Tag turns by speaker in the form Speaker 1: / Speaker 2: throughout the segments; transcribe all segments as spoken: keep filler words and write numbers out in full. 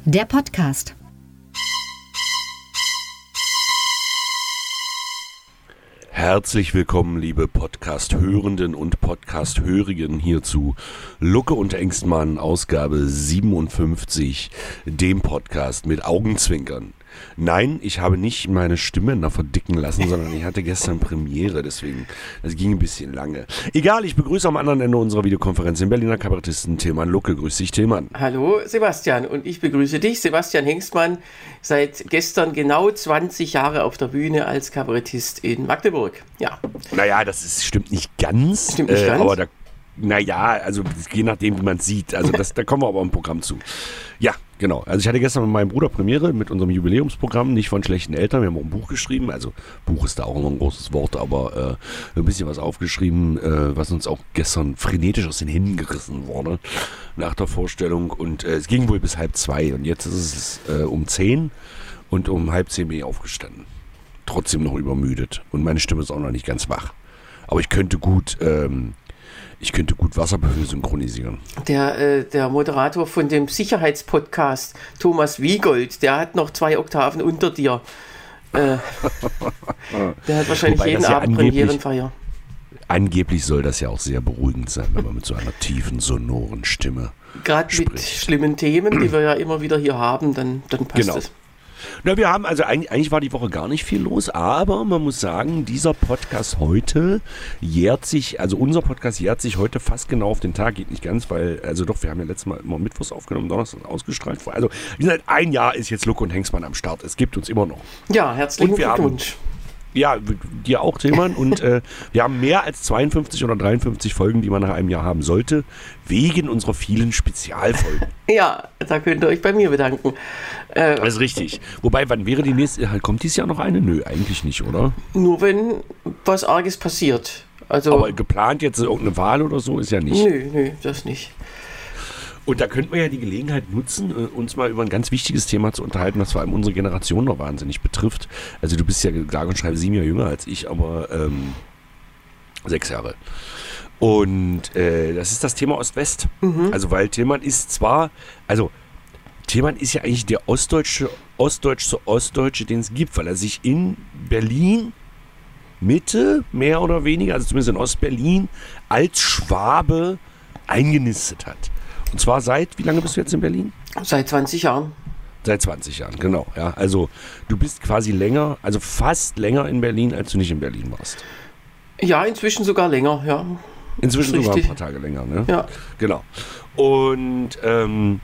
Speaker 1: der Podcast.
Speaker 2: Herzlich willkommen, liebe Podcast-Hörenden und Podcast-Hörigen, hier zu Lucke und Engstmann, Ausgabe siebenundfünfzig, dem Podcast mit Augenzwinkern. Nein, ich habe nicht meine Stimme noch verdicken lassen, sondern ich hatte gestern Premiere, deswegen, das ging ein bisschen lange. Egal, ich begrüße am anderen Ende unserer Videokonferenz den Berliner Kabarettisten Tilman Lucke. Grüß dich, Tilman.
Speaker 3: Hallo, Sebastian, und ich begrüße dich, Sebastian Hengstmann, seit gestern genau zwanzig Jahre auf der Bühne als Kabarettist in Magdeburg. Ja.
Speaker 2: Naja, das ist, stimmt nicht ganz,
Speaker 3: Stimmt nicht
Speaker 2: äh,
Speaker 3: ganz.
Speaker 2: aber da, naja, also je nachdem, wie man es sieht, also das, da kommen wir aber im Programm zu. Ja, genau. Also ich hatte gestern mit meinem Bruder Premiere mit unserem Jubiläumsprogramm, nicht von schlechten Eltern. Wir haben auch ein Buch geschrieben, also Buch ist da auch noch ein großes Wort, aber äh, ein bisschen was aufgeschrieben, äh, was uns auch gestern frenetisch aus den Händen gerissen wurde nach der Vorstellung. Und äh, es ging wohl bis halb zwei und jetzt ist es äh, um zehn und um halb zehn bin ich aufgestanden. Trotzdem noch übermüdet und meine Stimme ist auch noch nicht ganz wach. Aber ich könnte gut... Ähm, Ich könnte gut Wasserbüffel synchronisieren.
Speaker 3: Der, äh, der Moderator von dem Sicherheitspodcast, Thomas Wiegold, der hat noch zwei Oktaven unter dir. Äh, der hat wahrscheinlich
Speaker 2: Wobei
Speaker 3: jeden
Speaker 2: das ja
Speaker 3: Abend
Speaker 2: angeblich-
Speaker 3: Premierenfeier.
Speaker 2: Angeblich soll das ja auch sehr beruhigend sein, wenn man mit so einer tiefen, sonoren Stimme
Speaker 3: Gerade mit
Speaker 2: spricht.
Speaker 3: schlimmen Themen, die wir ja immer wieder hier haben, dann, dann passt
Speaker 2: Genau.
Speaker 3: es.
Speaker 2: Na, wir haben, also eigentlich, eigentlich war die Woche gar nicht viel los, aber man muss sagen, dieser Podcast heute jährt sich, also unser Podcast jährt sich heute fast genau auf den Tag, geht nicht ganz, weil, also doch, wir haben ja letztes Mal immer mittwochs aufgenommen, Donnerstag ausgestrahlt. Also, wie gesagt, ein Jahr ist jetzt Lucke und Hengstmann am Start, es gibt uns immer noch.
Speaker 3: Ja, herzlichen
Speaker 2: Und wir haben-
Speaker 3: Glückwunsch.
Speaker 2: Ja, dir auch, Tilman. Und äh, wir haben mehr als zweiundfünfzig oder dreiundfünfzig Folgen, die man nach einem Jahr haben sollte, wegen unserer vielen Spezialfolgen.
Speaker 3: Ja, da könnt ihr euch bei mir bedanken. Äh,
Speaker 2: Das ist richtig. Wobei, wann wäre die nächste? Kommt dieses Jahr noch eine? Nö, eigentlich nicht, oder?
Speaker 3: nur wenn was Arges passiert. Also,
Speaker 2: Aber geplant jetzt irgendeine Wahl oder so ist ja nicht.
Speaker 3: nö, nö, das nicht.
Speaker 2: Und da könnten wir ja die Gelegenheit nutzen, äh, uns mal über ein ganz wichtiges Thema zu unterhalten, was vor allem unsere Generation noch wahnsinnig betrifft. Also du bist ja sage und schreibe sieben Jahre jünger als ich, aber ähm, sechs Jahre. Und äh, das ist das Thema Ost-West. Also weil Tilman ist zwar, also Tilman ist ja eigentlich der ostdeutsche, ostdeutschste Ostdeutsche, den es gibt, weil er sich in Berlin Mitte, mehr oder weniger, also zumindest in Ostberlin, als Schwabe eingenistet hat. Und zwar seit, wie lange bist du jetzt in Berlin?
Speaker 3: Seit zwanzig Jahren.
Speaker 2: Seit zwanzig Jahren, genau. Ja, also du bist quasi länger, also fast länger in Berlin, als du nicht in Berlin warst.
Speaker 3: Ja, inzwischen sogar länger, ja.
Speaker 2: Inzwischen sogar ein
Speaker 3: Richtig.
Speaker 2: paar Tage länger, ne?
Speaker 3: Ja.
Speaker 2: Genau. Und ähm,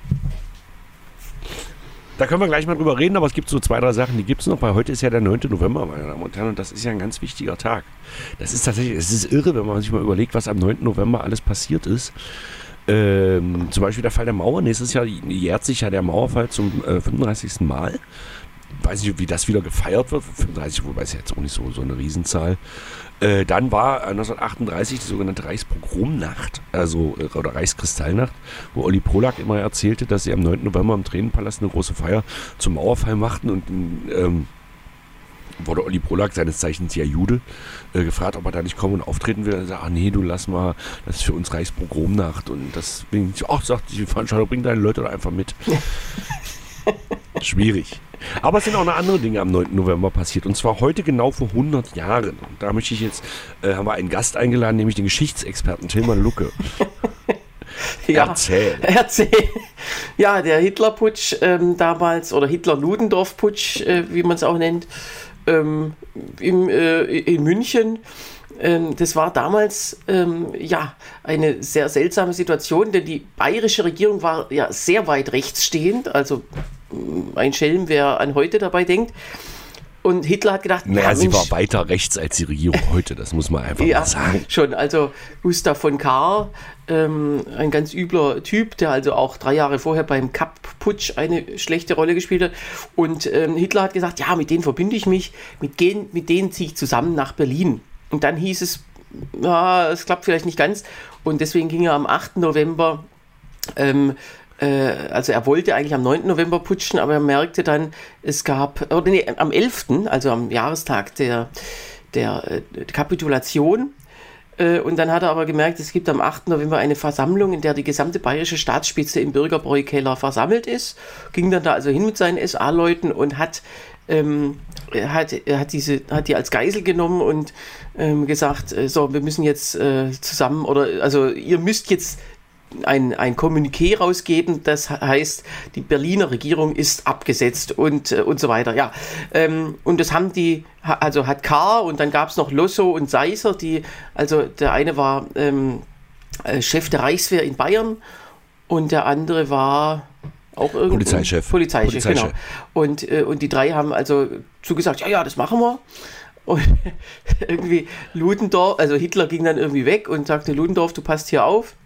Speaker 2: da können wir gleich mal drüber reden, aber es gibt so zwei, drei Sachen, die gibt es noch, weil heute ist ja der neunte November, meine Damen und Herren, und das ist ja ein ganz wichtiger Tag. Das ist tatsächlich, es ist irre, wenn man sich mal überlegt, was am neunten November alles passiert ist. Ähm, zum Beispiel der Fall der Mauer. Nächstes Jahr jährt sich ja der Mauerfall zum äh, fünfunddreißigsten Mal. Weiß nicht, wie das wieder gefeiert wird. fünfunddreißig, wobei ist ja jetzt auch nicht so, so eine Riesenzahl. Äh, dann war neunzehnhundertachtunddreißig die sogenannte Reichspogromnacht, also äh, oder Reichskristallnacht, wo Olli Polak immer erzählte, dass sie am neunten November im Tränenpalast eine große Feier zum Mauerfall machten und ähm, wurde Olli Polak, seines Zeichens ja Jude, äh, gefragt, ob er da nicht kommen und auftreten will. Er sagt, ach nee, du lass mal, das ist für uns Reichspogromnacht. Und das bin ich, ach, sagt die Veranstaltung, bring deine Leute doch einfach mit. Schwierig. Aber es sind auch noch andere Dinge am neunten November passiert. Und zwar heute genau vor hundert Jahren. Und da möchte ich jetzt, äh, haben wir einen Gast eingeladen, nämlich den Geschichtsexperten Tilman Lucke.
Speaker 3: Ja,
Speaker 2: Erzähl.
Speaker 3: Erzähl. Ja, der Hitlerputsch ähm, damals, oder Hitler-Ludendorff-Putsch, äh, wie man es auch nennt, ähm, im, äh, in München. Ähm, das war damals ähm, ja eine sehr seltsame Situation, denn die bayerische Regierung war ja sehr weit rechts stehend, also mh, ein Schelm, wer an heute dabei denkt. Und Hitler hat gedacht,
Speaker 2: Naja,
Speaker 3: ja,
Speaker 2: sie
Speaker 3: Mensch,
Speaker 2: war weiter rechts als die Regierung heute, das muss man einfach
Speaker 3: ja,
Speaker 2: mal sagen.
Speaker 3: schon. Also Gustav von Kahr, ähm, ein ganz übler Typ, der also auch drei Jahre vorher beim Kapp-Putsch eine schlechte Rolle gespielt hat. Und ähm, Hitler hat gesagt, ja, mit denen verbinde ich mich, mit denen, mit denen ziehe ich zusammen nach Berlin. Und dann hieß es, ja, es klappt vielleicht nicht ganz. Und deswegen ging er am achten November ähm, also er wollte eigentlich am neunten November putschen, aber er merkte dann, es gab, oder nee, am elften, also am Jahrestag der, der, der Kapitulation, Äh, und dann hat er aber gemerkt, es gibt am achten November eine Versammlung, in der die gesamte bayerische Staatsspitze im Bürgerbräukeller versammelt ist. Ging dann da also hin mit seinen S A-Leuten und hat, ähm, hat, hat, diese, hat die als Geisel genommen und ähm, gesagt, äh, so, wir müssen jetzt äh, zusammen, oder also ihr müsst jetzt ein, ein Kommuniqué rausgeben, das heißt, die Berliner Regierung ist abgesetzt und, äh, und so weiter. Ja, ähm, und das haben die, also hat Kahr und dann gab es noch Lossow und Seisser, die, also der eine war ähm, Chef der Reichswehr in Bayern und der andere war auch irgendwie
Speaker 2: Polizeichef.
Speaker 3: Polizeichef,
Speaker 2: Polizeichef.
Speaker 3: genau. Und, äh, und die drei haben also zugesagt, ja, ja, das machen wir. Und irgendwie Ludendorff, also Hitler ging dann irgendwie weg und sagte, Ludendorff, du passt hier auf.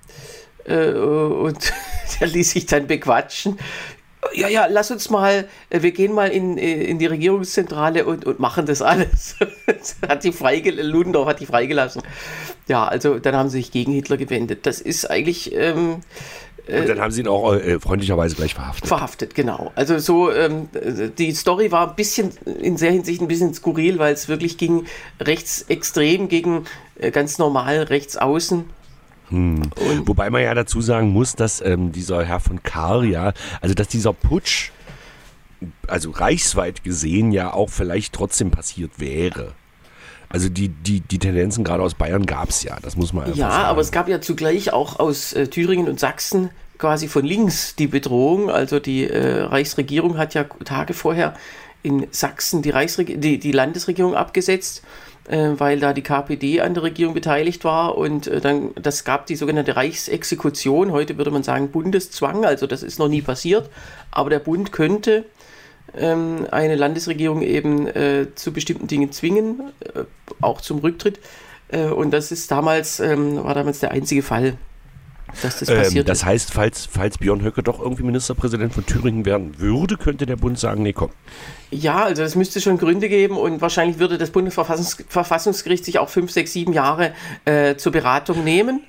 Speaker 3: Und der ließ sich dann bequatschen. Ja, ja, lass uns mal, wir gehen mal in, in die Regierungszentrale und, und machen das alles. hat die freigel- Ludendorff hat die freigelassen. Ja, also dann haben sie sich gegen Hitler gewendet. Das ist eigentlich... Ähm,
Speaker 2: und dann haben sie ihn auch äh, freundlicherweise gleich verhaftet.
Speaker 3: Verhaftet, genau. Also so, ähm, die Story war ein bisschen, in sehr Hinsicht ein bisschen skurril, weil es wirklich ging rechtsextrem gegen äh, ganz normal rechtsaußen.
Speaker 2: Hm. Wobei man ja dazu sagen muss, dass ähm, dieser Herr von Kahr, ja, also dass dieser Putsch, also reichsweit gesehen, ja auch vielleicht trotzdem passiert wäre. Also die, die, die Tendenzen gerade aus Bayern gab es ja, das muss man einfach
Speaker 3: ja,
Speaker 2: sagen.
Speaker 3: Ja, aber es gab ja zugleich auch aus äh, Thüringen und Sachsen quasi von links die Bedrohung. Also die äh, Reichsregierung hat ja Tage vorher in Sachsen die, Reichsreg- die, die Landesregierung abgesetzt, äh, weil da die K P D an der Regierung beteiligt war. Und äh, dann, das gab die sogenannte Reichsexekution. Heute würde man sagen Bundeszwang, also das ist noch nie passiert. Aber der Bund könnte ähm, eine Landesregierung eben äh, zu bestimmten Dingen zwingen, äh, auch zum Rücktritt. Äh, und das ist damals, ähm, war damals der einzige Fall, dass das passiert
Speaker 2: ähm, das
Speaker 3: ist.
Speaker 2: heißt, falls, falls Björn Höcke doch irgendwie Ministerpräsident von Thüringen werden würde, könnte der Bund sagen, nee, komm.
Speaker 3: Ja, also es müsste schon Gründe geben und wahrscheinlich würde das Bundesverfassungsgericht sich auch fünf, sechs, sieben Jahre äh, zur Beratung nehmen.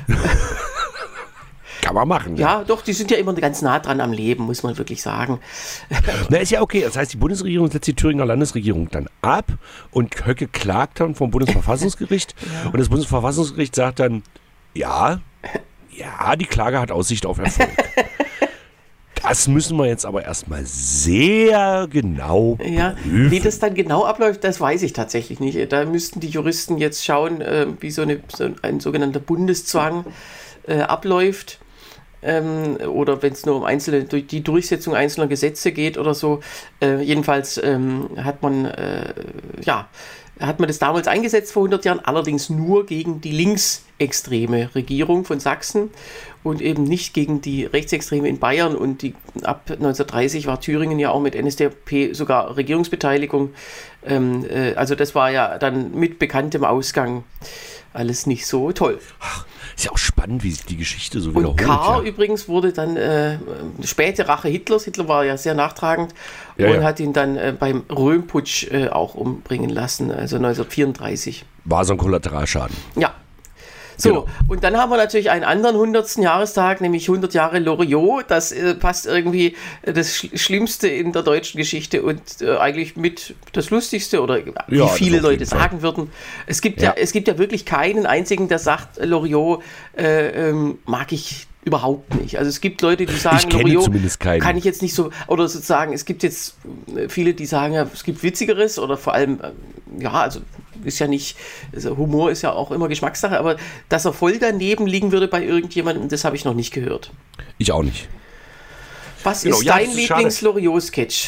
Speaker 2: Kann man machen.
Speaker 3: Ja, ja, doch, die sind ja immer ganz nah dran am Leben, muss man wirklich sagen.
Speaker 2: Na, ist ja okay. Das heißt, die Bundesregierung setzt die Thüringer Landesregierung dann ab und Höcke klagt dann vom Bundesverfassungsgericht. Ja. Und das Bundesverfassungsgericht sagt dann, ja, ja, die Klage hat Aussicht auf Erfolg. Das müssen wir jetzt aber erstmal sehr genau prüfen. Ja,
Speaker 3: wie das dann genau abläuft, das weiß ich tatsächlich nicht. Da müssten die Juristen jetzt schauen, äh, wie so, eine, so ein sogenannter Bundeszwang äh, abläuft. Ähm, oder wenn es nur um einzelne, durch die Durchsetzung einzelner Gesetze geht oder so. Äh, jedenfalls ähm, hat man, äh, ja, hat man das damals eingesetzt vor hundert Jahren, allerdings nur gegen die linksextreme Regierung von Sachsen und eben nicht gegen die rechtsextreme in Bayern. Und die, ab neunzehnhundertdreißig war Thüringen ja auch mit N S D A P sogar Regierungsbeteiligung. Ähm, äh, also das war ja dann mit bekanntem Ausgang alles nicht so toll.
Speaker 2: Ach, ist ja auch spannend, wie sich die Geschichte so
Speaker 3: und
Speaker 2: wiederholt.
Speaker 3: Kahr
Speaker 2: ja.
Speaker 3: übrigens wurde dann äh, späte Rache Hitlers. Hitler war ja sehr nachtragend
Speaker 2: ja,
Speaker 3: und
Speaker 2: ja.
Speaker 3: hat ihn dann äh, beim Röhm-Putsch äh, auch umbringen lassen, also neunzehnhundertvierunddreißig.
Speaker 2: War so ein Kollateralschaden.
Speaker 3: Ja. So,
Speaker 2: Genau.
Speaker 3: Und dann haben wir natürlich einen anderen hundertsten Jahrestag, nämlich hundert Jahre Loriot. Das äh, passt irgendwie äh, das Sch- Schlimmste in der deutschen Geschichte und äh, eigentlich mit das Lustigste oder wie
Speaker 2: Ja,
Speaker 3: viele
Speaker 2: das auf
Speaker 3: Leute
Speaker 2: jeden Fall.
Speaker 3: sagen würden. Es gibt ja.
Speaker 2: Ja.
Speaker 3: es gibt ja wirklich keinen einzigen, der sagt, Loriot äh, ähm, mag ich überhaupt nicht. Also es gibt Leute, die sagen,
Speaker 2: Ich kenne
Speaker 3: Loriot
Speaker 2: zumindest keinen.
Speaker 3: kann ich jetzt nicht so, oder sozusagen, es gibt jetzt äh, viele, die sagen, ja, es gibt Witzigeres oder vor allem, äh, ja, also ist ja nicht, also Humor ist ja auch immer Geschmackssache, aber dass er voll daneben liegen würde bei irgendjemandem, das habe ich noch nicht gehört.
Speaker 2: Ich auch nicht.
Speaker 3: Was
Speaker 2: Genau,
Speaker 3: ist
Speaker 2: ja,
Speaker 3: dein
Speaker 2: das ist
Speaker 3: Lieblings-Loriot-Sketch?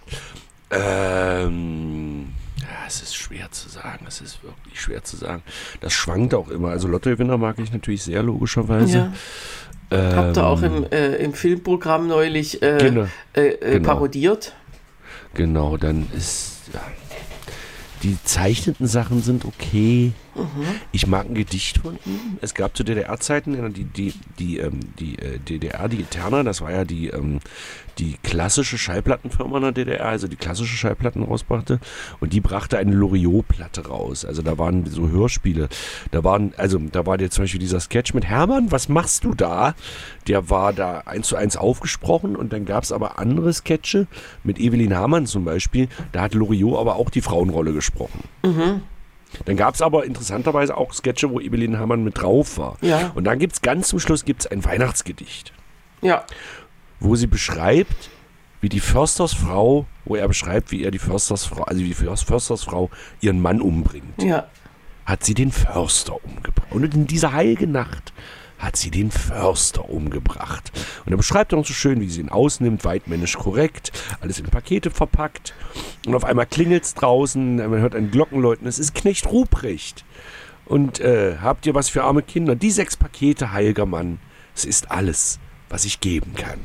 Speaker 2: Ähm, ja, es ist schwer zu sagen. Es ist wirklich schwer zu sagen. Das schwankt auch immer. Also Lottogewinner mag ich natürlich sehr, logischerweise.
Speaker 3: Ja.
Speaker 2: Ähm,
Speaker 3: Habt ihr auch im, äh, im Filmprogramm neulich äh,
Speaker 2: Genau.
Speaker 3: äh, äh,
Speaker 2: Genau.
Speaker 3: parodiert?
Speaker 2: Genau, dann ist... Ja, die zeichneten Sachen sind okay.
Speaker 3: Mhm.
Speaker 2: Ich mag ein Gedicht von ihm. Es gab zu D D R-Zeiten die, die, die, ähm, die äh, D D R, die Eterna, das war ja die, ähm, die klassische Schallplattenfirma in der D D R, also die klassische Schallplatten rausbrachte. Und die brachte eine Loriot-Platte raus. Also da waren so Hörspiele. Da waren, also da war der zum Beispiel dieser Sketch mit Hermann, was machst du da? Der war da eins zu eins aufgesprochen und dann gab es aber andere Sketche mit Evelyn Hamann zum Beispiel. Da hat Loriot aber auch die Frauenrolle gesprochen.
Speaker 3: Mhm.
Speaker 2: Dann gab es aber interessanterweise auch Sketche, wo Evelyn Hamann mit drauf war.
Speaker 3: Ja.
Speaker 2: Und dann gibt es ganz zum Schluss gibt's ein Weihnachtsgedicht.
Speaker 3: Ja.
Speaker 2: Wo sie beschreibt, wie die Förstersfrau, wo er beschreibt, wie er die Förstersfrau, also wie die Förstersfrau ihren Mann umbringt.
Speaker 3: Ja.
Speaker 2: Hat sie den Förster umgebracht. Und in dieser heiligen Nacht hat sie den Förster umgebracht. Und er beschreibt dann so schön, wie sie ihn ausnimmt, weidmännisch korrekt, alles in Pakete verpackt. Und auf einmal klingelt es draußen, man hört ein Glockenläuten, es ist Knecht Ruprecht. Und äh, habt ihr was für arme Kinder? Die sechs Pakete, heiliger Mann, es ist alles, was ich geben kann.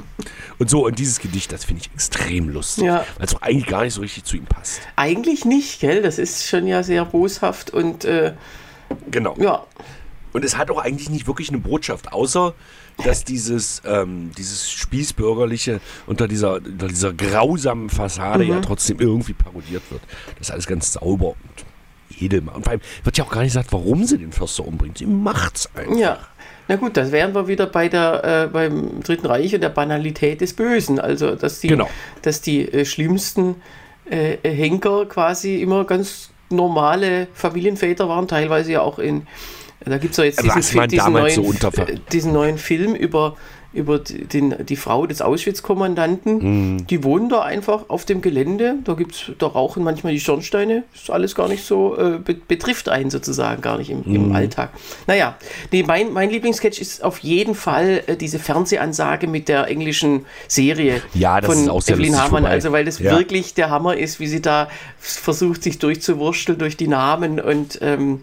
Speaker 2: Und so, und dieses Gedicht, das finde ich extrem lustig,
Speaker 3: Ja.
Speaker 2: weil es auch eigentlich gar nicht so richtig zu ihm passt.
Speaker 3: Eigentlich nicht, gell? Das ist schon ja sehr boshaft und äh,
Speaker 2: Genau.
Speaker 3: ja.
Speaker 2: Und es hat auch eigentlich nicht wirklich eine Botschaft, außer dass dieses, ähm, dieses Spießbürgerliche unter dieser, unter dieser grausamen Fassade
Speaker 3: Mhm.
Speaker 2: ja trotzdem irgendwie parodiert wird. Das ist alles ganz sauber und edelmann. Und vor allem wird ja auch gar nicht gesagt, warum sie den Förster umbringt. Sie macht's einfach.
Speaker 3: Ja. Na gut, das wären wir wieder bei der, äh, beim Dritten Reich und der Banalität des Bösen. Also, dass die,
Speaker 2: Genau.
Speaker 3: dass die äh, schlimmsten äh, Henker quasi immer ganz normale Familienväter waren, teilweise ja auch in, da gibt es ja jetzt diesen,
Speaker 2: Was man
Speaker 3: diesen,
Speaker 2: damals
Speaker 3: neuen,
Speaker 2: so unter-
Speaker 3: äh, diesen neuen Film über, über den, die Frau des Auschwitz-Kommandanten.
Speaker 2: Mhm.
Speaker 3: Die wohnen da einfach auf dem Gelände, da gibt's, da rauchen manchmal die Schornsteine, ist alles gar nicht so, äh, be- betrifft einen sozusagen gar nicht im, im
Speaker 2: Mhm.
Speaker 3: Alltag. Naja, nee, mein, mein Lieblingssketch ist auf jeden Fall äh, diese Fernsehansage mit der englischen Serie
Speaker 2: Ja, das
Speaker 3: von
Speaker 2: ist auch sehr
Speaker 3: Evelyn
Speaker 2: lustig
Speaker 3: Hamann,
Speaker 2: vorbei.
Speaker 3: also weil das
Speaker 2: Ja.
Speaker 3: wirklich der Hammer ist, wie sie da versucht, sich durchzuwursteln durch die Namen und ähm,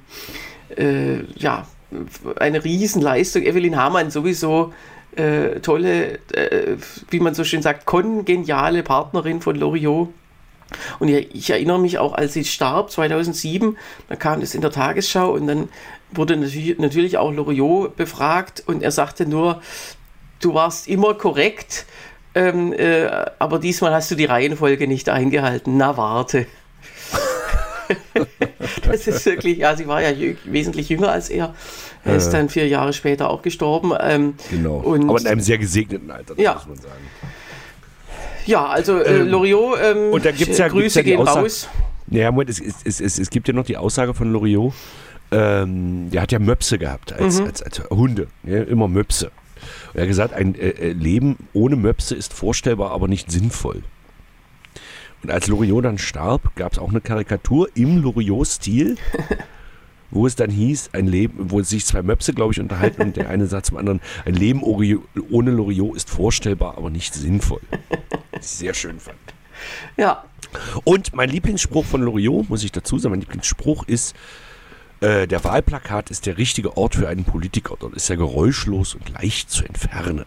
Speaker 3: äh, ja, eine Riesenleistung. Evelyn Hamann sowieso äh, tolle, äh, wie man so schön sagt, kongeniale Partnerin von Loriot. Und ich, ich erinnere mich auch, als sie starb, zweitausendsieben, da kam das in der Tagesschau und dann wurde natürlich, natürlich auch Loriot befragt und er sagte nur, du warst immer korrekt, ähm, äh, aber diesmal hast du die Reihenfolge nicht eingehalten. Na, warte. Das ist wirklich, ja, sie war ja jü- wesentlich jünger als er. Er ist
Speaker 2: Äh.
Speaker 3: dann vier Jahre später auch gestorben. Ähm,
Speaker 2: Genau.
Speaker 3: Und
Speaker 2: Aber in einem sehr gesegneten Alter, das
Speaker 3: Ja.
Speaker 2: muss man sagen.
Speaker 3: ja, also äh,
Speaker 2: Ähm,
Speaker 3: Loriot, ähm,
Speaker 2: und da gibt's ja-
Speaker 3: Grüße
Speaker 2: gibt's ja die
Speaker 3: gehen
Speaker 2: Aussage-
Speaker 3: raus.
Speaker 2: Naja, Moment, es, es, es, es, es gibt ja noch die Aussage von Loriot, ähm, der hat ja Möpse gehabt als,
Speaker 3: Mhm.
Speaker 2: als, als Hunde, ja, immer Möpse. Und er hat gesagt, ein äh, äh, Leben ohne Möpse ist vorstellbar, aber nicht sinnvoll. Und als Loriot dann starb, gab es auch eine Karikatur im Loriot-Stil, wo es dann hieß, ein Leben, wo sich zwei Möpse, glaube ich, unterhalten und der eine sagt zum anderen, ein Leben Ori- ohne Loriot ist vorstellbar, aber nicht sinnvoll. Was ich sehr schön fand.
Speaker 3: Ja,
Speaker 2: Und mein Lieblingsspruch von Loriot, muss ich dazu sagen, mein Lieblingsspruch ist, äh, der Wahlplakat ist der richtige Ort für einen Politiker. Dort ist er geräuschlos und leicht zu entfernen.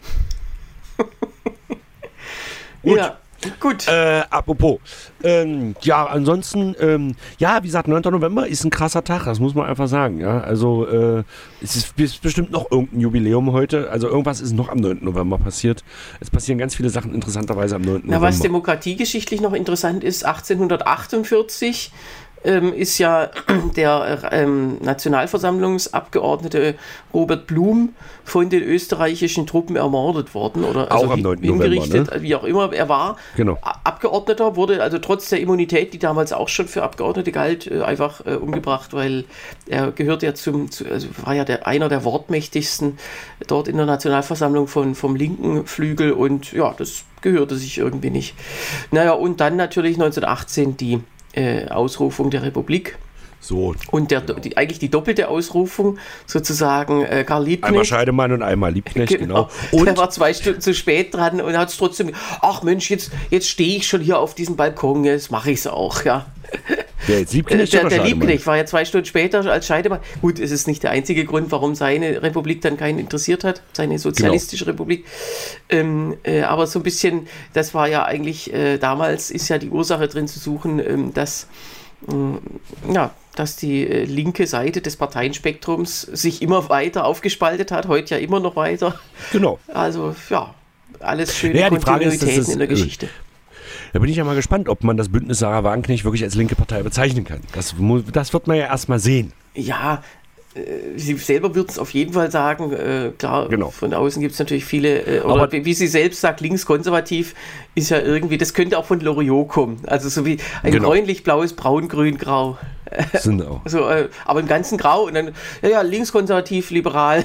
Speaker 2: Gut.
Speaker 3: ja, gut.
Speaker 2: Äh, apropos, ähm, ja, ansonsten, ähm, ja, wie gesagt, neunter November ist ein krasser Tag, das muss man einfach sagen, ja, also äh, es ist, ist bestimmt noch irgendein Jubiläum heute, also irgendwas ist noch am neunten November passiert, es passieren ganz viele Sachen interessanterweise am neunten
Speaker 3: Na,
Speaker 2: November.
Speaker 3: was demokratiegeschichtlich noch interessant ist, achtzehnhundertachtundvierzig ähm, ist ja der ähm, Nationalversammlungsabgeordnete Robert Blum von den österreichischen Truppen ermordet worden oder
Speaker 2: Auch
Speaker 3: also
Speaker 2: am neunten November,
Speaker 3: hingerichtet,
Speaker 2: ne?
Speaker 3: wie auch immer. Er war
Speaker 2: Genau.
Speaker 3: A- Abgeordneter, wurde also trotz der Immunität, die damals auch schon für Abgeordnete galt, äh, einfach äh, umgebracht, weil er gehört ja zum, zu, also war ja der, einer der wortmächtigsten dort in der Nationalversammlung von, vom linken Flügel und ja, das gehörte sich irgendwie nicht. Naja, und dann natürlich neunzehnhundertachtzehn die äh, Ausrufung der Republik.
Speaker 2: So,
Speaker 3: Und der, die, eigentlich die doppelte Ausrufung, sozusagen äh, Karl
Speaker 2: einmal
Speaker 3: Liebknecht.
Speaker 2: Scheidemann und einmal Liebknecht, genau.
Speaker 3: Der
Speaker 2: Und
Speaker 3: war zwei Stunden zu spät dran und hat es trotzdem, ach Mensch, jetzt, jetzt stehe ich schon hier auf diesem Balkon, jetzt mache ich es auch, ja.
Speaker 2: der jetzt
Speaker 3: Äh,
Speaker 2: Liebknecht
Speaker 3: Der,
Speaker 2: oder
Speaker 3: der
Speaker 2: Scheidemann?
Speaker 3: Liebknecht war ja zwei Stunden später als Scheidemann. Gut, es ist nicht der einzige Grund, warum seine Republik dann keinen interessiert hat, seine sozialistische Republik. Ähm, äh, aber so ein bisschen, das war ja eigentlich, äh, damals ist ja die Ursache drin zu suchen, ähm, dass, ähm, ja, dass die äh, linke Seite des Parteienspektrums sich immer weiter aufgespaltet hat, heute ja immer noch weiter.
Speaker 2: Genau.
Speaker 3: Also, ja, alles schöne
Speaker 2: Ja, die Frage ist,
Speaker 3: Kontinuitäten
Speaker 2: das ist,
Speaker 3: in der
Speaker 2: äh,
Speaker 3: Geschichte.
Speaker 2: Da bin ich ja mal gespannt, ob man das Bündnis Sarah Wagenknecht wirklich als linke Partei bezeichnen kann. Das, mu- das wird man ja erstmal sehen.
Speaker 3: Ja, Sie selber wird es auf jeden Fall sagen, äh, klar,
Speaker 2: genau.
Speaker 3: Von außen gibt es natürlich viele, äh, oder
Speaker 2: aber,
Speaker 3: wie, wie sie selbst sagt, linkskonservativ ist ja irgendwie, das könnte auch von Loriot kommen, also so wie ein
Speaker 2: genau.
Speaker 3: bräunlich-blaues, braun, grün, grau.
Speaker 2: Genau.
Speaker 3: so, äh, aber im ganzen Grau und dann, ja, ja, linkskonservativ, liberal.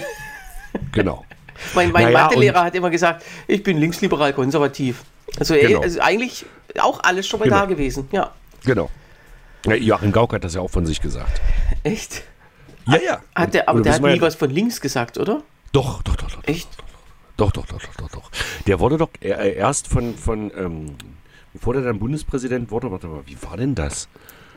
Speaker 2: Genau.
Speaker 3: mein mein
Speaker 2: naja,
Speaker 3: Mathelehrer hat immer gesagt, ich bin linksliberal konservativ. Also,
Speaker 2: genau.
Speaker 3: also eigentlich auch alles schon mal
Speaker 2: genau.
Speaker 3: da gewesen, ja.
Speaker 2: Genau. Ja, Joachim Gauck hat das ja auch von sich gesagt.
Speaker 3: Echt?
Speaker 2: Ja, ja.
Speaker 3: Hat der, aber
Speaker 2: und,
Speaker 3: der hat nie
Speaker 2: ja,
Speaker 3: was von links gesagt, oder?
Speaker 2: Doch, doch, doch, doch.
Speaker 3: Echt?
Speaker 2: Doch, doch, doch, doch, doch, doch. Der wurde doch erst von, von ähm, bevor der dann Bundespräsident wurde, warte mal, wie war denn das?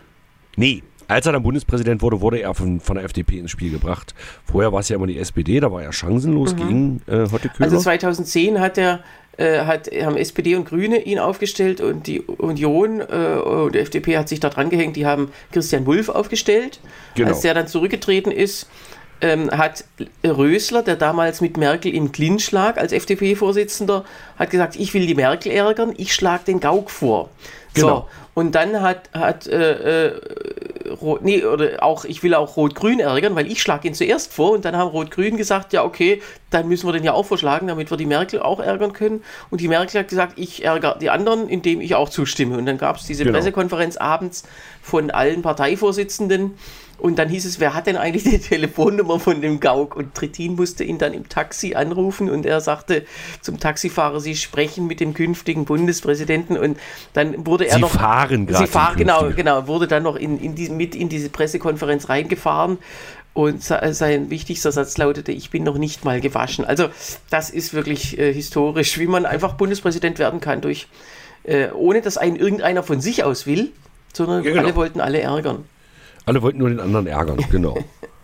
Speaker 2: Nee, als er dann Bundespräsident wurde, wurde er von, von der F D P ins Spiel gebracht. Vorher war es ja immer die S P D, da war er chancenlos mhm. gegen äh, Hotte Köhler.
Speaker 3: Also zweitauszehn hat er Äh, hat, haben S P D und Grüne ihn aufgestellt und die Union äh, und die F D P hat sich da dran gehängt, die haben Christian Wulff aufgestellt. Genau. Als der dann zurückgetreten ist, ähm, hat Rösler, der damals mit Merkel im Clinch lag als F D P-Vorsitzender, hat gesagt, ich will die Merkel ärgern, ich schlage den Gauck vor. Genau. So, und dann hat, hat äh, äh, Rot, nee, oder auch, ich will auch Rot-Grün ärgern, weil ich schlage ihn zuerst vor und dann haben Rot-Grün gesagt, ja okay, dann müssen wir den ja auch vorschlagen, damit wir die Merkel auch ärgern können. Und die Merkel hat gesagt, ich ärgere die anderen, indem ich auch zustimme. Und dann gab es diese genau. Pressekonferenz abends von allen Parteivorsitzenden. Und dann hieß es, wer hat denn eigentlich die Telefonnummer von dem Gauck? Und Trittin musste ihn dann im Taxi anrufen und er sagte zum Taxifahrer, Sie sprechen mit dem künftigen Bundespräsidenten. Und dann wurde er
Speaker 2: Sie
Speaker 3: noch...
Speaker 2: fahren gerade.
Speaker 3: Sie fahren, genau, genau, wurde dann noch in, in die, mit in diese Pressekonferenz reingefahren. Und sein wichtigster Satz lautete, ich bin noch nicht mal gewaschen. Also das ist wirklich äh, historisch, wie man einfach Bundespräsident werden kann, durch äh, ohne dass einen irgendeiner von sich aus will, sondern ja, genau. alle wollten alle ärgern.
Speaker 2: Alle wollten nur den anderen ärgern, genau.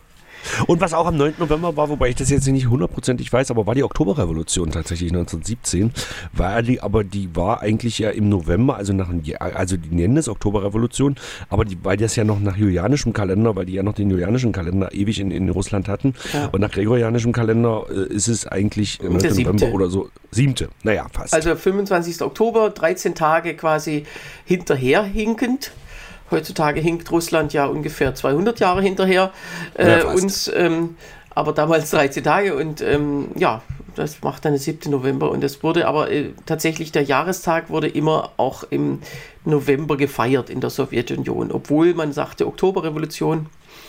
Speaker 2: Und was auch am neunten November war, wobei ich das jetzt nicht hundertprozentig weiß, aber war die Oktoberrevolution tatsächlich neunzehnhundertsiebzehn. War die, aber die war eigentlich ja im November, also nach einem Jahr, also die nennen es Oktoberrevolution, aber die, weil das ja noch nach julianischem Kalender, weil die ja noch den julianischen Kalender ewig in, in Russland hatten. Ja. Und nach gregorianischem Kalender äh, ist es eigentlich neunten November oder so. Siebte, naja, fast.
Speaker 3: Also fünfundzwanzigsten Oktober, dreizehn Tage quasi hinterherhinkend. Heutzutage hinkt Russland ja ungefähr zweihundert Jahre hinterher äh, ja, uns, ähm, aber damals dreizehn Tage und ähm, ja, das macht dann der siebten November und es wurde aber äh, tatsächlich, der Jahrestag wurde immer auch im November gefeiert in der Sowjetunion, obwohl man sagte Oktoberrevolution,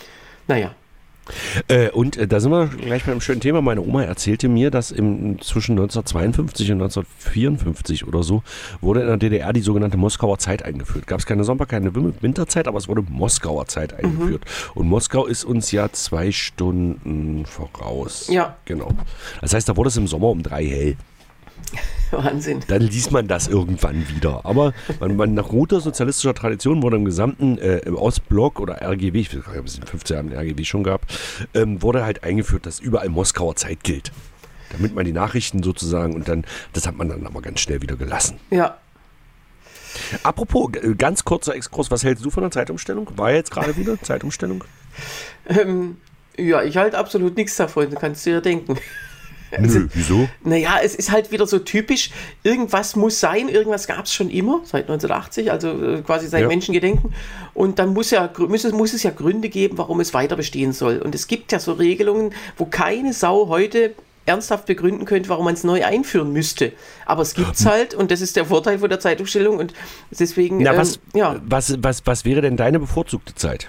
Speaker 3: naja.
Speaker 2: Äh, und äh, da sind wir gleich beim schönen Thema. Meine Oma erzählte mir, dass im, zwischen neunzehnhundertzweiundfünfzig und neunzehnhundertvierundfünfzig oder so wurde in der D D R die sogenannte Moskauer Zeit eingeführt. Gab es keine Sommer-, keine Winterzeit, aber es wurde Moskauer Zeit eingeführt. Mhm. Und Moskau ist uns ja zwei Stunden voraus.
Speaker 3: Ja.
Speaker 2: Genau. Das heißt, da wurde es im Sommer um drei hell.
Speaker 3: Wahnsinn.
Speaker 2: Dann liest man das irgendwann wieder. Aber man, man, nach guter sozialistischer Tradition wurde im gesamten äh, im Ostblock oder R G W, ich weiß gar nicht, ob es in fünfzehn Jahren R G W schon gab, ähm, wurde halt eingeführt, dass überall Moskauer Zeit gilt. Damit man die Nachrichten sozusagen und dann, das hat man dann aber ganz schnell wieder gelassen.
Speaker 3: Ja.
Speaker 2: Apropos, ganz kurzer Exkurs, was hältst du von der Zeitumstellung? War jetzt gerade wieder Zeitumstellung?
Speaker 3: Ähm, ja, ich halte absolut nichts davon, kannst du ja denken.
Speaker 2: Also, nö, wieso?
Speaker 3: Naja, es ist halt wieder so typisch, irgendwas muss sein, irgendwas gab es schon immer, seit neunzehnhundertachtzig, also äh, quasi seit ja. Menschengedenken. Und dann muss, ja, muss, es, muss es ja Gründe geben, warum es weiter bestehen soll. Und es gibt ja so Regelungen, wo keine Sau heute ernsthaft begründen könnte, warum man es neu einführen müsste. Aber es gibt es halt und das ist der Vorteil von der Zeitumstellung und deswegen...
Speaker 2: Na,
Speaker 3: ähm,
Speaker 2: was,
Speaker 3: ja.
Speaker 2: was, was, was wäre denn deine bevorzugte Zeit?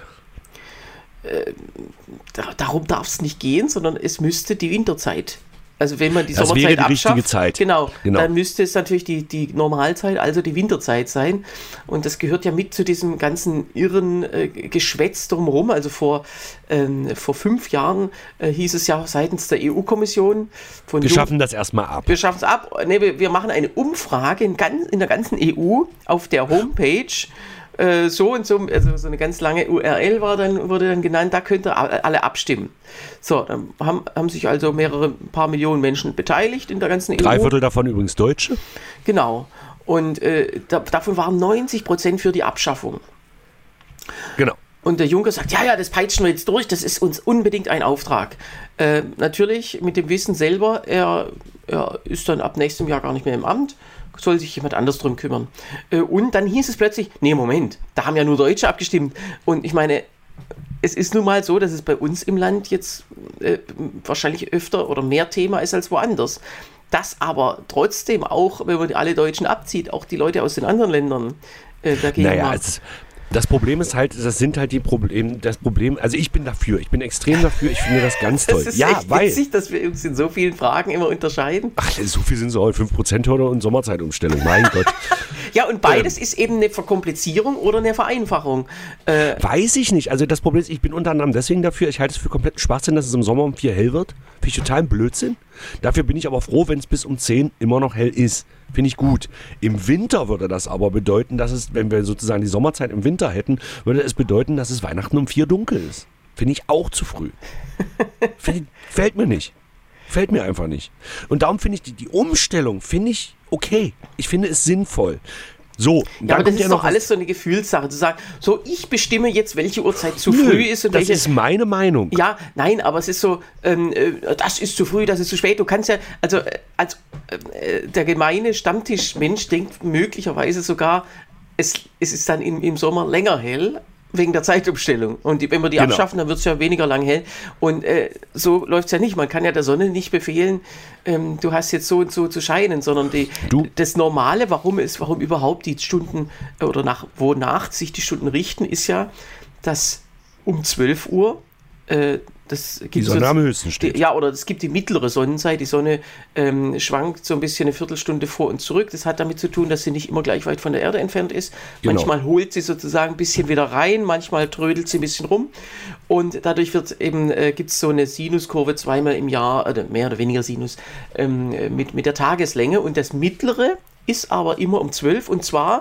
Speaker 3: Äh, da, darum darf es nicht gehen, sondern es müsste die Winterzeit. Also wenn man die
Speaker 2: das
Speaker 3: Sommerzeit
Speaker 2: wäre die
Speaker 3: abschafft,
Speaker 2: richtige Zeit.
Speaker 3: Genau,
Speaker 2: genau,
Speaker 3: dann müsste es natürlich die, die Normalzeit, also die Winterzeit sein. Und das gehört ja mit zu diesem ganzen irren äh, Geschwätz drumherum. Also vor, ähm, vor fünf Jahren äh, hieß es ja seitens der E U-Kommission. Von
Speaker 2: wir schaffen das erstmal ab.
Speaker 3: Wir schaffen es ab. Nee, wir, wir machen eine Umfrage in, ganz, in der ganzen E U auf der Homepage. So und so, also so eine ganz lange U R L war dann, wurde dann genannt, da könnt ihr alle abstimmen. So, dann haben, haben sich also mehrere, ein paar Millionen Menschen beteiligt in der ganzen E U.
Speaker 2: Drei Viertel davon übrigens Deutsche.
Speaker 3: Genau. Und äh, da, davon waren neunzig Prozent für die Abschaffung.
Speaker 2: Genau.
Speaker 3: Und der Juncker sagt, ja, ja, das peitschen wir jetzt durch, das ist uns unbedingt ein Auftrag. Äh, natürlich mit dem Wissen selber, er, er ist dann ab nächstem Jahr gar nicht mehr im Amt, soll sich jemand anders drum kümmern. Und dann hieß es plötzlich, nee, Moment, da haben ja nur Deutsche abgestimmt. Und ich meine, es ist nun mal so, dass es bei uns im Land jetzt äh, wahrscheinlich öfter oder mehr Thema ist als woanders. Dass aber trotzdem auch, wenn man alle Deutschen abzieht, auch die Leute aus den anderen Ländern äh, dagegen
Speaker 2: naja,
Speaker 3: machen.
Speaker 2: es, das Problem ist halt, das sind halt die Probleme, das Problem, also ich bin dafür, ich bin extrem dafür, ich finde das ganz toll.
Speaker 3: Das ist
Speaker 2: ja,
Speaker 3: echt
Speaker 2: weil,
Speaker 3: witzig, dass wir uns in so vielen Fragen immer unterscheiden.
Speaker 2: Ach, so viel sind so heute, fünf Prozent Hürde und Sommerzeitumstellung, mein Gott.
Speaker 3: Ja, und beides ähm, ist eben eine Verkomplizierung oder eine Vereinfachung. Äh,
Speaker 2: Weiß ich nicht, also das Problem ist, ich bin unter anderem deswegen dafür, ich halte es für kompletten Schwachsinn, dass es im Sommer um vier hell wird, finde ich total Blödsinn. Dafür bin ich aber froh, wenn es bis um zehn immer noch hell ist. Finde ich gut. Im Winter würde das aber bedeuten, dass es, wenn wir sozusagen die Sommerzeit im Winter hätten, würde es bedeuten, dass es Weihnachten um vier dunkel ist. Finde ich auch zu früh. Fällt, fällt mir nicht. Fällt mir einfach nicht. Und darum finde ich die, die Umstellung, finde ich okay. Ich finde es sinnvoll. So,
Speaker 3: ja, aber das ist ja doch alles so eine Gefühlssache, zu sagen, so, ich bestimme jetzt, welche Uhrzeit zu
Speaker 2: Nö,
Speaker 3: früh ist. Und
Speaker 2: das
Speaker 3: welche,
Speaker 2: ist meine Meinung.
Speaker 3: Ja, nein, aber es ist so, ähm, das ist zu früh, das ist zu spät. Du kannst ja, also als äh, der gemeine Stammtischmensch denkt möglicherweise sogar, es, es ist dann im, im Sommer länger hell, wegen der Zeitumstellung. Und die, wenn wir die genau. abschaffen, dann wird es ja weniger lang hell. Und äh, so läuft es ja nicht. Man kann ja der Sonne nicht befehlen, ähm, du hast jetzt so und so zu scheinen, sondern die, das Normale, warum es, warum überhaupt die Stunden oder nach, wonach sich die Stunden richten, ist ja, dass um zwölf Uhr äh, das gibt
Speaker 2: die Sonne
Speaker 3: so,
Speaker 2: am höchsten steht.
Speaker 3: Die, ja, oder es gibt die mittlere Sonnenzeit. Die Sonne ähm, schwankt so ein bisschen eine Viertelstunde vor und zurück. Das hat damit zu tun, dass sie nicht immer gleich weit von der Erde entfernt ist. Genau. Manchmal holt sie sozusagen ein bisschen wieder rein, manchmal trödelt sie ein bisschen rum. Und dadurch wird eben, äh, gibt es so eine Sinuskurve zweimal im Jahr, oder mehr oder weniger Sinus, ähm, mit, mit der Tageslänge. Und das mittlere ist aber immer um zwölf. Und zwar,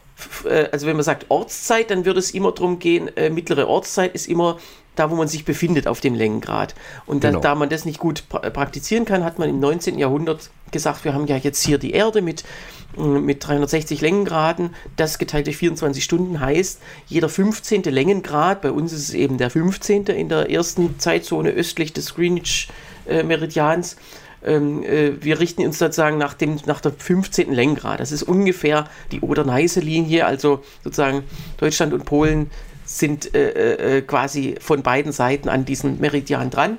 Speaker 3: äh, also wenn man sagt Ortszeit, dann würde es immer darum gehen, äh, mittlere Ortszeit ist immer da, wo man sich befindet auf dem Längengrad. Und da, genau. da man das nicht gut pra- praktizieren kann, hat man im neunzehnten Jahrhundert gesagt, wir haben ja jetzt hier die Erde mit, mit dreihundertsechzig Längengraden, das geteilt durch vierundzwanzig Stunden heißt, jeder fünfzehnte Längengrad, bei uns ist es eben der fünfzehnte in der ersten Zeitzone östlich des Greenwich-Meridians, ähm, äh, wir richten uns sozusagen nach, dem, nach der fünfzehnten Längengrad. Das ist ungefähr die Oder-Neiße-Linie, also sozusagen Deutschland und Polen sind äh, äh, quasi von beiden Seiten an diesem Meridian dran.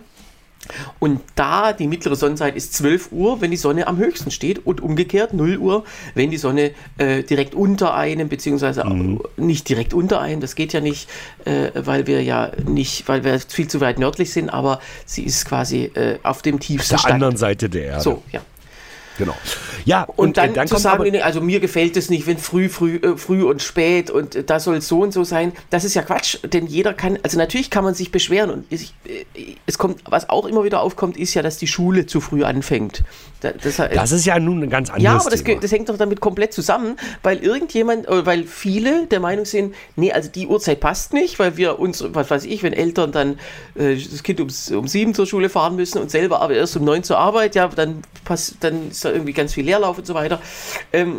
Speaker 3: Und da, die mittlere Sonnenzeit ist zwölf Uhr, wenn die Sonne am höchsten steht, und umgekehrt null Uhr, wenn die Sonne äh, direkt unter einem, beziehungsweise mhm. nicht direkt unter einem, das geht ja nicht, äh, weil wir ja nicht, weil wir viel zu weit nördlich sind, aber sie ist quasi äh, auf dem tiefsten
Speaker 2: Stand. Auf der anderen Seite der Erde.
Speaker 3: So, ja.
Speaker 2: Genau. Ja,
Speaker 3: und, und dann, äh, dann zu sagen,
Speaker 2: aber,
Speaker 3: also mir gefällt es nicht, wenn früh, früh, äh, früh und spät und äh, da soll es so und so sein, das ist ja Quatsch, denn jeder kann, also natürlich kann man sich beschweren und ich, äh, es kommt, was auch immer wieder aufkommt, ist ja, dass die Schule zu früh anfängt. Da, das, äh,
Speaker 2: das ist ja nun ein ganz anderes
Speaker 3: Ja, aber das,
Speaker 2: Thema.
Speaker 3: das hängt doch damit komplett zusammen, weil irgendjemand, oder weil viele der Meinung sind, nee, also die Uhrzeit passt nicht, weil wir uns, was weiß ich, wenn Eltern dann äh, das Kind um, um sieben zur Schule fahren müssen und selber aber erst um neun zur Arbeit, ja, dann, pass, dann ist da irgendwie ganz viel Leerlauf und so weiter, ähm,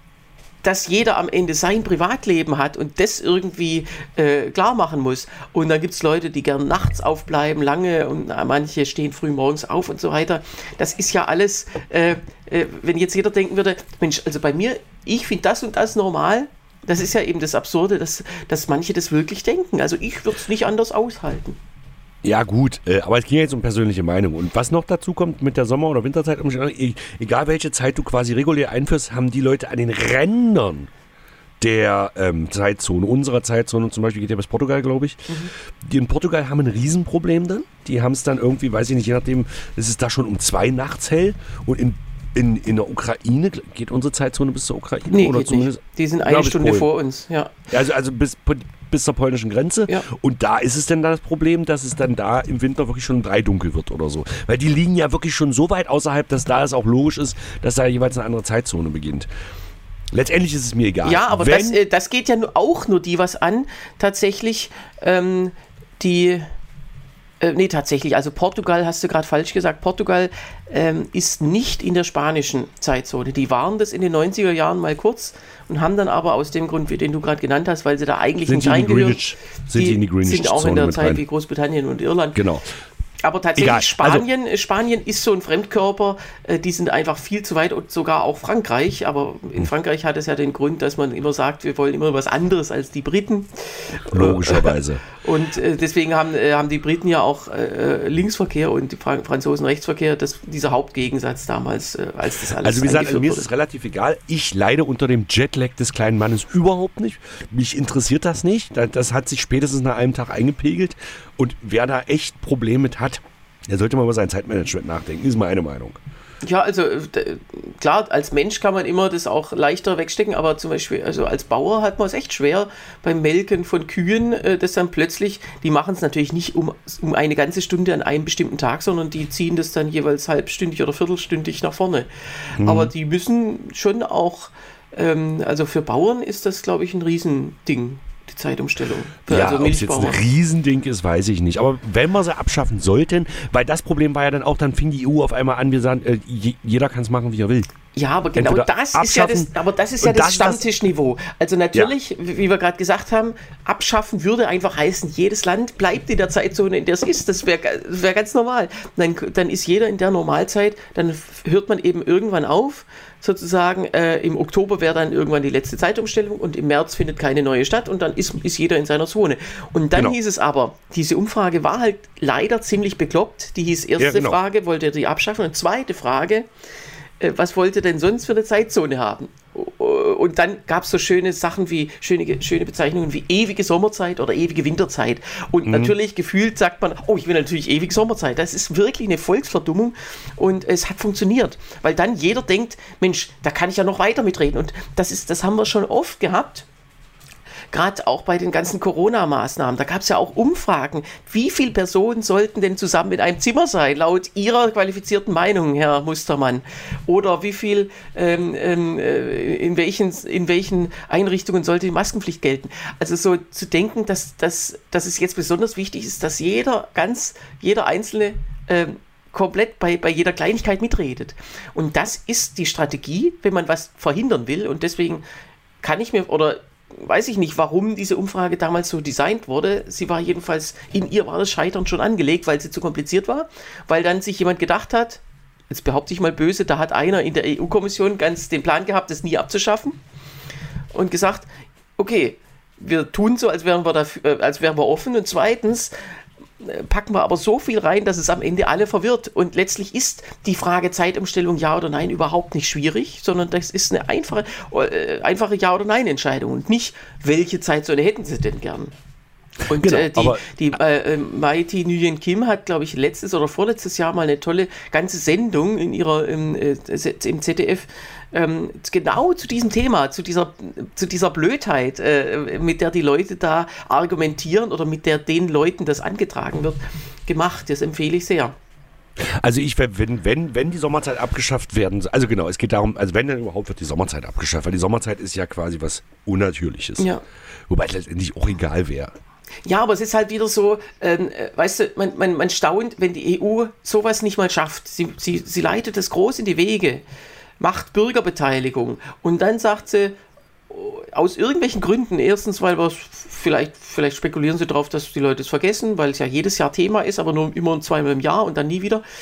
Speaker 3: dass jeder am Ende sein Privatleben hat und das irgendwie äh, klar machen muss. Und dann gibt es Leute, die gern nachts aufbleiben, lange, und na, manche stehen früh morgens auf und so weiter. Das ist ja alles, äh, äh, wenn jetzt jeder denken würde, Mensch, also bei mir, ich finde das und das normal, das ist ja eben das Absurde, dass, dass manche das wirklich denken. Also ich würde es nicht anders aushalten.
Speaker 2: Ja gut, äh, aber es ging jetzt um persönliche Meinung. Und was noch dazu kommt mit der Sommer- oder Winterzeit, egal welche Zeit du quasi regulär einführst, haben die Leute an den Rändern der ähm, Zeitzone, unserer Zeitzone zum Beispiel, geht ja bis Portugal, glaube ich, mhm. die in Portugal haben ein Riesenproblem dann. Die haben es dann irgendwie, weiß ich nicht, je nachdem, es ist da schon um zwei nachts hell, und in In, in der Ukraine, geht unsere Zeitzone bis zur Ukraine?
Speaker 3: Nee,
Speaker 2: oder
Speaker 3: geht
Speaker 2: zumindest,
Speaker 3: nicht. Die sind eine
Speaker 2: ja,
Speaker 3: Stunde
Speaker 2: Polen.
Speaker 3: vor uns, ja.
Speaker 2: Also, also bis, bis zur polnischen Grenze. Ja. Und da ist es dann das Problem, dass es dann da im Winter wirklich schon drei dunkel wird oder so. Weil die liegen ja wirklich schon so weit außerhalb, dass da es auch logisch ist, dass da jeweils eine andere Zeitzone beginnt. Letztendlich ist es mir egal.
Speaker 3: Ja, aber das, äh, das geht ja nur, auch nur die was an, tatsächlich, ähm, die... Äh, nee, tatsächlich. Also Portugal, hast du gerade falsch gesagt, Portugal ähm, ist nicht in der spanischen Zeitzone. Die waren das in den neunziger Jahren mal kurz und haben dann aber aus dem Grund, den du gerade genannt hast, weil sie da eigentlich
Speaker 2: sind
Speaker 3: nicht reingehören,
Speaker 2: sind die in die Greenwich
Speaker 3: sind auch in der Zeit rein. Wie Großbritannien und Irland.
Speaker 2: Genau.
Speaker 3: Aber tatsächlich,
Speaker 2: Egal.
Speaker 3: Spanien, also, Spanien ist so ein Fremdkörper, äh, die sind einfach viel zu weit und sogar auch Frankreich. Aber in Frankreich hat es ja den Grund, dass man immer sagt, wir wollen immer was anderes als die Briten.
Speaker 2: Logischerweise.
Speaker 3: Und äh, deswegen haben, äh, haben die Briten ja auch äh, Linksverkehr und die Fra- Franzosen Rechtsverkehr, das, dieser Hauptgegensatz damals, äh, als das alles
Speaker 2: Also wie gesagt, mir ist
Speaker 3: wurde.
Speaker 2: es relativ egal. Ich leide unter dem Jetlag des kleinen Mannes überhaupt nicht. Mich interessiert das nicht. Das hat sich spätestens nach einem Tag eingepegelt. Und wer da echt Probleme mit hat, der sollte mal über sein Zeitmanagement nachdenken, ist meine Meinung.
Speaker 3: Ja, also d- klar, als Mensch kann man immer das auch leichter wegstecken, aber zum Beispiel, also als Bauer hat man es echt schwer beim Melken von Kühen, äh, das dann plötzlich, die machen es natürlich nicht um, um eine ganze Stunde an einem bestimmten Tag, sondern die ziehen das dann jeweils halbstündig oder viertelstündig nach vorne. Mhm. Aber die müssen schon auch, ähm, also für Bauern ist das, glaube ich, ein Riesending. Die Zeitumstellung. Für
Speaker 2: Ja,
Speaker 3: also
Speaker 2: ob es jetzt ein Riesending ist, weiß ich nicht. Aber wenn wir sie abschaffen sollten, weil das Problem war ja dann auch, dann fing die E U auf einmal an, wir sagen, äh, jeder kann es machen, wie er will.
Speaker 3: Ja, aber genau
Speaker 2: Entweder
Speaker 3: das ist ja das, aber das ist ja das, das Stammtischniveau. Also natürlich, ja. wie wir gerade gesagt haben, abschaffen würde einfach heißen, jedes Land bleibt in der Zeitzone, in der es ist. Das wäre wär ganz normal. Dann, dann ist jeder in der Normalzeit, dann hört man eben irgendwann auf, sozusagen. Äh, im Oktober wäre dann irgendwann die letzte Zeitumstellung und im März findet keine neue statt und dann ist, ist jeder in seiner Zone. Und dann genau. hieß es aber, diese Umfrage war halt leider ziemlich bekloppt. Die hieß erste ja, genau. Frage, wollte er die abschaffen? Und zweite Frage, was wollte er denn sonst für eine Zeitzone haben? Und dann gab es so schöne Sachen wie, schöne, schöne Bezeichnungen wie ewige Sommerzeit oder ewige Winterzeit. Und mhm. natürlich gefühlt sagt man, oh, ich will natürlich ewige Sommerzeit. Das ist wirklich eine Volksverdummung und es hat funktioniert. Weil dann jeder denkt, Mensch, da kann ich ja noch weiter mitreden. Und das ist, das haben wir schon oft gehabt. Gerade auch bei den ganzen Corona-Maßnahmen, da gab es ja auch Umfragen. Wie viele Personen sollten denn zusammen in einem Zimmer sein, laut Ihrer qualifizierten Meinung, Herr Mustermann? Oder wie viel, ähm, ähm, in, welchen, in welchen Einrichtungen sollte die Maskenpflicht gelten? Also so zu denken, dass, dass, dass es jetzt besonders wichtig ist, dass jeder, ganz, jeder Einzelne ähm, komplett bei, bei jeder Kleinigkeit mitredet. Und das ist die Strategie, wenn man was verhindern will. Und deswegen kann ich mir, oder weiß ich nicht, warum diese Umfrage damals so designt wurde. Sie war jedenfalls, in ihr war das Scheitern schon angelegt, weil sie zu kompliziert war, weil dann sich jemand gedacht hat, jetzt behaupte ich mal böse, da hat einer in der E U-Kommission ganz den Plan gehabt, das nie abzuschaffen und gesagt, okay, wir tun so, als wären wir, dafür, als wären wir offen und zweitens packen wir aber so viel rein, dass es am Ende alle verwirrt. Und letztlich ist die Frage Zeitumstellung ja oder nein überhaupt nicht schwierig, sondern das ist eine einfache, äh, einfache Ja- oder Nein-Entscheidung und nicht, welche Zeitzone hätten Sie denn gern? Und genau, äh, die, die äh, Mighty Nguyen Kim hat, glaube ich, letztes oder vorletztes Jahr mal eine tolle ganze Sendung in ihrer im, äh, im Z D F ähm, genau zu diesem Thema, zu dieser, zu dieser Blödheit, äh, mit der die Leute da argumentieren oder mit der den Leuten das angetragen wird, gemacht. Das empfehle ich sehr.
Speaker 2: Also ich, wenn, wenn, wenn die Sommerzeit abgeschafft werden, also genau, es geht darum, also wenn dann überhaupt wird die Sommerzeit abgeschafft, weil die Sommerzeit ist ja quasi was Unnatürliches. Ja. Wobei es letztendlich auch egal wäre.
Speaker 3: Ja, aber es ist halt wieder so, ähm, weißt du, man, man, man staunt, wenn die E U sowas nicht mal schafft. Sie, sie, sie leitet das groß in die Wege, macht Bürgerbeteiligung und dann sagt sie, aus irgendwelchen Gründen, erstens, weil wir vielleicht, vielleicht spekulieren sie darauf, dass die Leute es vergessen, weil es ja jedes Jahr Thema ist, aber nur immer zweimal im Jahr und dann nie wieder.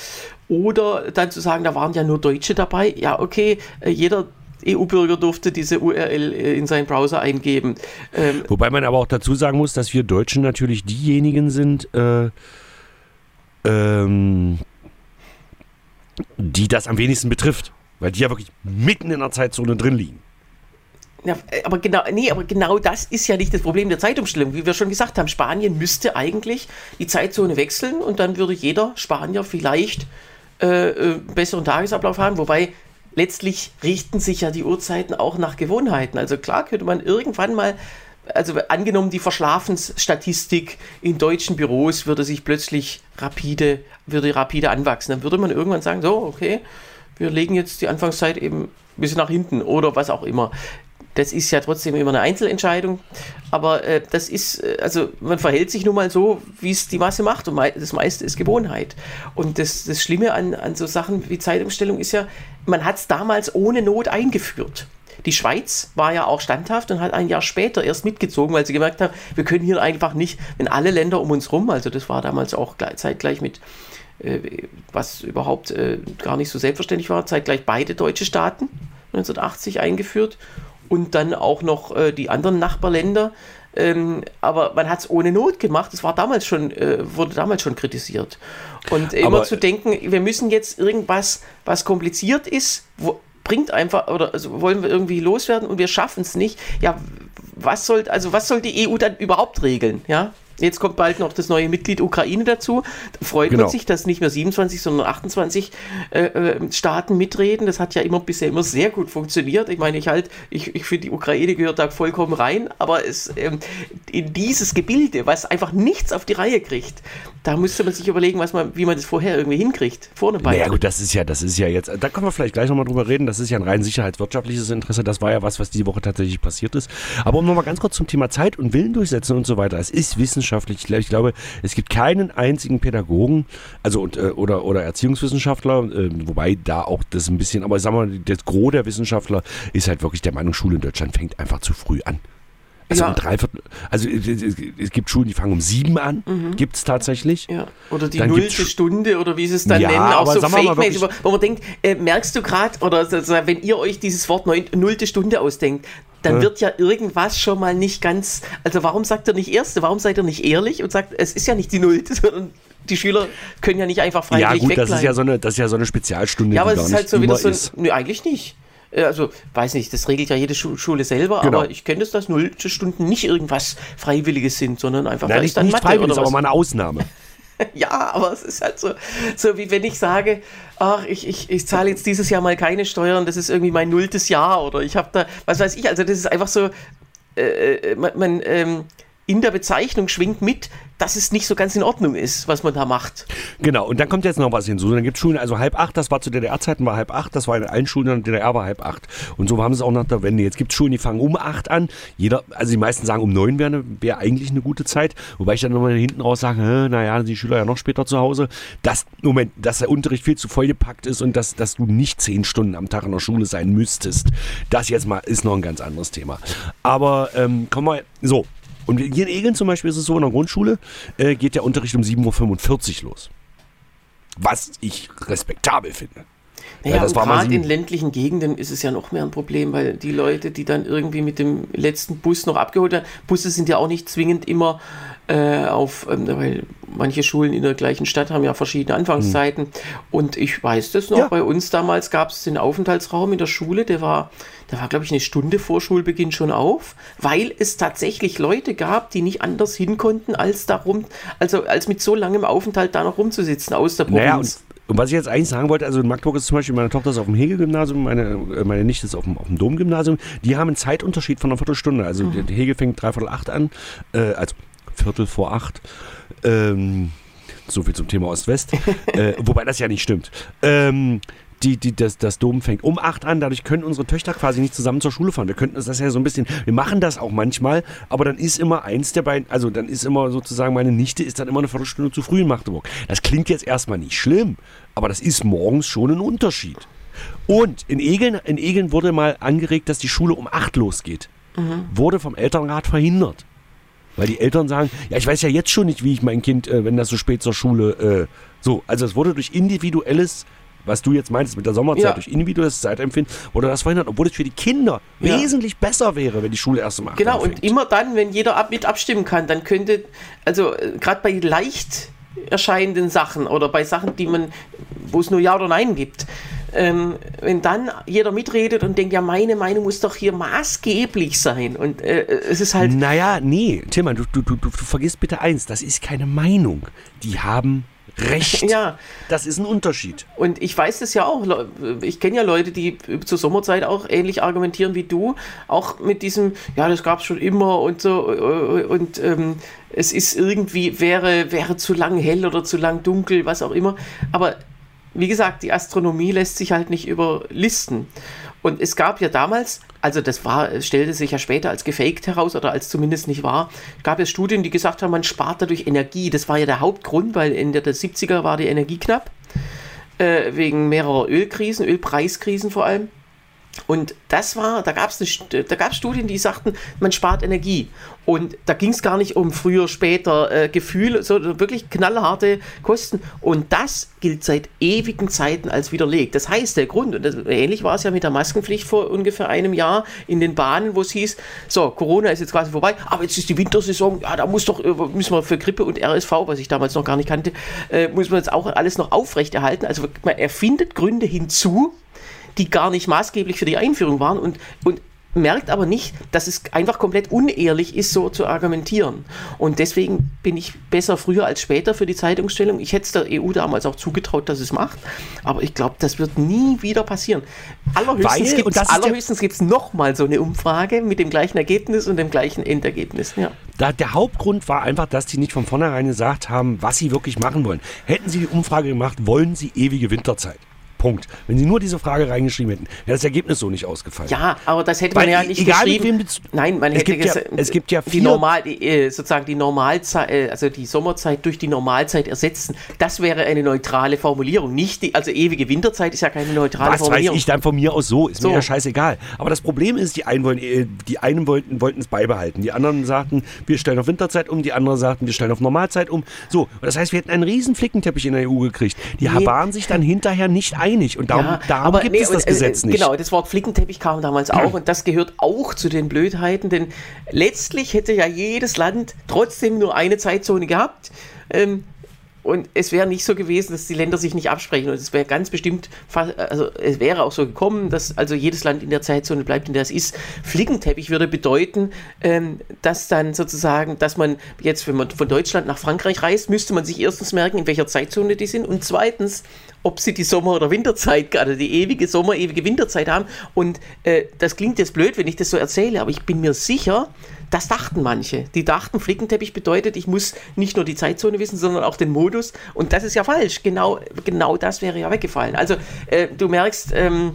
Speaker 3: Oder dann zu sagen, da waren ja nur Deutsche dabei. Ja, okay, jeder E U-Bürger durfte diese U R L in seinen Browser eingeben. Ähm,
Speaker 2: Wobei man aber auch dazu sagen muss, dass wir Deutschen natürlich diejenigen sind, äh, ähm, die das am wenigsten betrifft. Weil die ja wirklich mitten in der Zeitzone drin liegen.
Speaker 3: Ja, aber genau, nee, aber genau das ist ja nicht das Problem der Zeitumstellung. Wie wir schon gesagt haben, Spanien müsste eigentlich die Zeitzone wechseln und dann würde jeder Spanier vielleicht äh, einen besseren Tagesablauf haben, wobei letztlich richten sich ja die Uhrzeiten auch nach Gewohnheiten. Also klar könnte man irgendwann mal, also angenommen die Verschlafensstatistik in deutschen Büros würde sich plötzlich rapide, würde rapide anwachsen, dann würde man irgendwann sagen, so, okay, wir legen jetzt die Anfangszeit eben ein bisschen nach hinten oder was auch immer. Das ist ja trotzdem immer eine Einzelentscheidung, aber äh, das ist, äh, also man verhält sich nun mal so, wie es die Masse macht und mei- das meiste ist Gewohnheit. Und das, das Schlimme an, an so Sachen wie Zeitumstellung ist ja, man hat es damals ohne Not eingeführt. Die Schweiz war ja auch standhaft und hat ein Jahr später erst mitgezogen, weil sie gemerkt haben, wir können hier einfach nicht, wenn alle Länder um uns rum, also das war damals auch zeitgleich mit, äh, was überhaupt äh, gar nicht so selbstverständlich war, zeitgleich beide deutsche Staaten neunzehnhundertachtzig eingeführt und dann auch noch äh, die anderen Nachbarländer. Ähm, aber man hat es ohne Not gemacht. Das war damals schon, äh, wurde damals schon kritisiert. Und immer aber zu denken, wir müssen jetzt irgendwas, was kompliziert ist, wo, bringt einfach, oder also wollen wir irgendwie loswerden und wir schaffen es nicht. Ja, was soll, also was soll die E U dann überhaupt regeln? Ja? Jetzt kommt bald noch das neue Mitglied Ukraine dazu. Da freut genau. man sich, dass nicht mehr siebenundzwanzig, sondern achtundzwanzig äh, äh, Staaten mitreden. Das hat ja immer bisher immer sehr gut funktioniert. Ich meine, ich halt, ich, ich finde, die Ukraine gehört da vollkommen rein, aber es, ähm, in dieses Gebilde, was einfach nichts auf die Reihe kriegt, da müsste man sich überlegen, was man, wie man das vorher irgendwie hinkriegt. Vorne bei.
Speaker 2: Ja gut, das ist ja, das ist ja jetzt, da können wir vielleicht gleich nochmal drüber reden, das ist ja ein rein sicherheitswirtschaftliches Interesse, das war ja was, was diese Woche tatsächlich passiert ist. Aber um nochmal ganz kurz zum Thema Zeit und Willen durchsetzen und so weiter, es ist wissenschaftlich. Ich glaube, es gibt keinen einzigen Pädagogen, also und, äh, oder, oder Erziehungswissenschaftler, äh, wobei da auch das ein bisschen, aber sagen wir mal, das Gros der Wissenschaftler ist halt wirklich der Meinung, Schule in Deutschland fängt einfach zu früh an. Also ja. um dreiviertel, also es, es gibt Schulen, die fangen um sieben an, mhm. gibt es tatsächlich.
Speaker 3: Ja. Oder die dann nullte Stunde oder wie sie es dann ja, nennen, auch so fake-mäßig, wo man denkt, äh, merkst du gerade, oder also, wenn ihr euch dieses Wort neun, nullte Stunde ausdenkt, dann ja. wird ja irgendwas schon mal nicht ganz, also warum sagt ihr nicht erste, warum seid ihr nicht ehrlich und sagt, es ist ja nicht die Nullte, sondern die Schüler können ja nicht einfach freiwillig wegbleiben.
Speaker 2: Ja gut, das ist ja so eine, das ist ja so eine Spezialstunde,
Speaker 3: ja, aber
Speaker 2: die
Speaker 3: es
Speaker 2: gar
Speaker 3: ist halt
Speaker 2: nicht
Speaker 3: so wieder so,
Speaker 2: ist.
Speaker 3: Nö, eigentlich nicht. Also, weiß nicht, das regelt ja jede Schule selber, genau. aber ich kenne das, dass nullte Stunden nicht irgendwas Freiwilliges sind, sondern einfach,
Speaker 2: Nein,
Speaker 3: da
Speaker 2: nicht,
Speaker 3: ist dann
Speaker 2: nicht
Speaker 3: Mathe
Speaker 2: freiwillig,
Speaker 3: oder was.
Speaker 2: aber mal eine Ausnahme.
Speaker 3: Ja, aber es ist halt so, so wie wenn ich sage, ach, ich, ich, ich zahle jetzt dieses Jahr mal keine Steuern, das ist irgendwie mein nulltes Jahr oder ich habe da, was weiß ich, also das ist einfach so, äh, man, man ähm, in der Bezeichnung schwingt mit, dass es nicht so ganz in Ordnung ist, was man da macht.
Speaker 2: Genau, und dann kommt jetzt noch was hinzu. Dann gibt es Schulen, also halb acht, das war zu D D R-Zeiten, war halb acht, das war in allen Schulen in der D D R war halb acht. Und so haben sie es auch nach der Wende. Jetzt gibt es Schulen, die fangen um acht an. Jeder, also die meisten sagen, um neun wäre wär eigentlich eine gute Zeit. Wobei ich dann nochmal hinten raus sage, naja, die Schüler ja noch später zu Hause. Dass, Moment, dass der Unterricht viel zu vollgepackt ist und dass, dass du nicht zehn Stunden am Tag in der Schule sein müsstest. Das jetzt mal ist noch ein ganz anderes Thema. Aber ähm, kommen wir, so. Und hier in Egeln zum Beispiel ist es so, in der Grundschule äh, geht der Unterricht um sieben Uhr fünfundvierzig los. Was ich respektabel finde.
Speaker 3: Naja, ja, das und gerade in ländlichen Gegenden ist es ja noch mehr ein Problem, weil die Leute, die dann irgendwie mit dem letzten Bus noch abgeholt werden, Busse sind ja auch nicht zwingend immer äh, auf, ähm, weil manche Schulen in der gleichen Stadt haben ja verschiedene Anfangszeiten. Hm. Und ich weiß das noch, ja. Bei uns damals gab es den Aufenthaltsraum in der Schule, der war, der war, glaube ich, eine Stunde vor Schulbeginn schon auf, weil es tatsächlich Leute gab, die nicht anders hin konnten, als darum, also als mit so langem Aufenthalt da noch rumzusitzen aus der Provinz. Naja,
Speaker 2: und was ich jetzt eigentlich sagen wollte, also in Magdeburg ist zum Beispiel, meine Tochter ist auf dem Hegel-Gymnasium, meine, meine Nichte ist auf dem, auf dem Dom-Gymnasium, die haben einen Zeitunterschied von einer Viertelstunde. Also mhm. der Hegel fängt dreiviertel acht an, äh, also Viertel vor acht. Ähm, so viel zum Thema Ost-West. äh, wobei das ja nicht stimmt. Ähm, Die, die, das, das Dom fängt um acht an, dadurch können unsere Töchter quasi nicht zusammen zur Schule fahren. Wir könnten das ja so ein bisschen, wir machen das auch manchmal, aber dann ist immer eins der beiden, also dann ist immer sozusagen, meine Nichte ist dann immer eine Viertelstunde zu früh in Magdeburg. Das klingt jetzt erstmal nicht schlimm, aber das ist morgens schon ein Unterschied. Und in Egeln, in Egeln wurde mal angeregt, dass die Schule um acht losgeht. Mhm. Wurde vom Elternrat verhindert. Weil die Eltern sagen, ja, ich weiß ja jetzt schon nicht, wie ich mein Kind, äh, wenn das so spät zur Schule, äh, so, also es wurde durch individuelles, was du jetzt meinst mit der Sommerzeit, ja. durch individuelles Zeitempfinden, wurde das verhindert, obwohl es für die Kinder ja. wesentlich besser wäre, wenn die Schule erst um acht
Speaker 3: Genau,
Speaker 2: anfängt.
Speaker 3: Und immer dann, wenn jeder ab, mit abstimmen kann, dann könnte, also äh, gerade bei leicht erscheinenden Sachen oder bei Sachen, die man, wo es nur Ja oder Nein gibt, ähm, wenn dann jeder mitredet und denkt, ja, meine Meinung muss doch hier maßgeblich sein und äh, es ist halt...
Speaker 2: Naja, nee, Tillmann, du, du, du, du vergisst bitte eins, das ist keine Meinung. Die haben Recht.
Speaker 3: Ja.
Speaker 2: Das ist ein Unterschied.
Speaker 3: Und ich weiß das ja auch. Ich kenne ja Leute, die zur Sommerzeit auch ähnlich argumentieren wie du. Auch mit diesem, ja, das gab es schon immer und so. Und ähm, es ist irgendwie, wäre, wäre zu lang hell oder zu lang dunkel, was auch immer. Aber wie gesagt, die Astronomie lässt sich halt nicht überlisten. Und es gab ja damals, also das war, stellte sich ja später als gefaked heraus oder als zumindest nicht wahr, gab es Studien, die gesagt haben, man spart dadurch Energie. Das war ja der Hauptgrund, weil Ende der siebziger war die Energie knapp, äh, wegen mehrerer Ölkrisen, Ölpreiskrisen vor allem. Und das war, da gab es da gab's Studien, die sagten, man spart Energie. Und da ging es gar nicht um früher, später äh, Gefühl, sondern wirklich knallharte Kosten. Und das gilt seit ewigen Zeiten als widerlegt. Das heißt, der Grund, und das, ähnlich war es ja mit der Maskenpflicht vor ungefähr einem Jahr in den Bahnen, wo es hieß, so, Corona ist jetzt quasi vorbei, aber jetzt ist die Wintersaison, ja, da muss doch, müssen wir für Grippe und R S V, was ich damals noch gar nicht kannte, äh, muss man jetzt auch alles noch aufrechterhalten. Also man erfindet Gründe hinzu, die gar nicht maßgeblich für die Einführung waren und, und merkt aber nicht, dass es einfach komplett unehrlich ist, so zu argumentieren. Und deswegen bin ich besser früher als später für die Zeitumstellung. Ich hätte es der E U damals auch zugetraut, dass es macht, aber ich glaube, das wird nie wieder passieren. Allerhöchstens gibt es allerhöchstens gibt's nochmal so eine Umfrage mit dem gleichen Ergebnis und dem gleichen Endergebnis. Ja.
Speaker 2: Da, der Hauptgrund war einfach, dass die nicht von vornherein gesagt haben, was sie wirklich machen wollen. Hätten sie die Umfrage gemacht, wollen sie ewige Winterzeit? Punkt. Wenn sie nur diese Frage reingeschrieben hätten, wäre das Ergebnis so nicht ausgefallen.
Speaker 3: Ja, aber das hätte man
Speaker 2: Weil
Speaker 3: ja nicht
Speaker 2: egal
Speaker 3: geschrieben.
Speaker 2: Mit wem
Speaker 3: Nein, man
Speaker 2: es
Speaker 3: hätte
Speaker 2: gibt ja, es gibt ja
Speaker 3: die normal, die, sozusagen die Normalzeit, also die Sommerzeit durch die Normalzeit ersetzen. Das wäre eine neutrale Formulierung. Nicht die, also ewige Winterzeit ist ja keine neutrale
Speaker 2: was
Speaker 3: Formulierung.
Speaker 2: weiß ich dann von mir aus so, ist
Speaker 3: so.
Speaker 2: mir ja scheißegal. Aber das Problem ist, die einen, wollen, die einen wollten, wollten es beibehalten. Die anderen sagten, wir stellen auf Winterzeit um, die anderen sagten, wir stellen auf Normalzeit um. So, und das heißt, wir hätten einen riesen Flickenteppich in der E U gekriegt. Die nee. waren sich dann hinterher nicht einig und darum,
Speaker 3: ja,
Speaker 2: darum
Speaker 3: aber
Speaker 2: gibt
Speaker 3: nee,
Speaker 2: es das
Speaker 3: und,
Speaker 2: Gesetz
Speaker 3: äh,
Speaker 2: nicht.
Speaker 3: Genau, das Wort Flickenteppich kam damals auch und das gehört auch zu den Blödheiten, denn letztlich hätte ja jedes Land trotzdem nur eine Zeitzone gehabt. Ähm, Und es wäre nicht so gewesen, dass die Länder sich nicht absprechen. Und es wäre ganz bestimmt, also es wäre auch so gekommen, dass also jedes Land in der Zeitzone bleibt, in der es ist. Flickenteppich würde bedeuten, ähm, dass dann sozusagen, dass man jetzt, wenn man von Deutschland nach Frankreich reist, müsste man sich erstens merken, in welcher Zeitzone die sind und zweitens, ob sie die Sommer- oder Winterzeit, also die ewige Sommer-, ewige Winterzeit haben. Und äh, das klingt jetzt blöd, wenn ich das so erzähle, aber ich bin mir sicher, das dachten manche. Die dachten, Flickenteppich bedeutet, ich muss nicht nur die Zeitzone wissen, sondern auch den Modus. Und das ist ja falsch. Genau, genau das wäre ja weggefallen. Also äh, du merkst, ähm,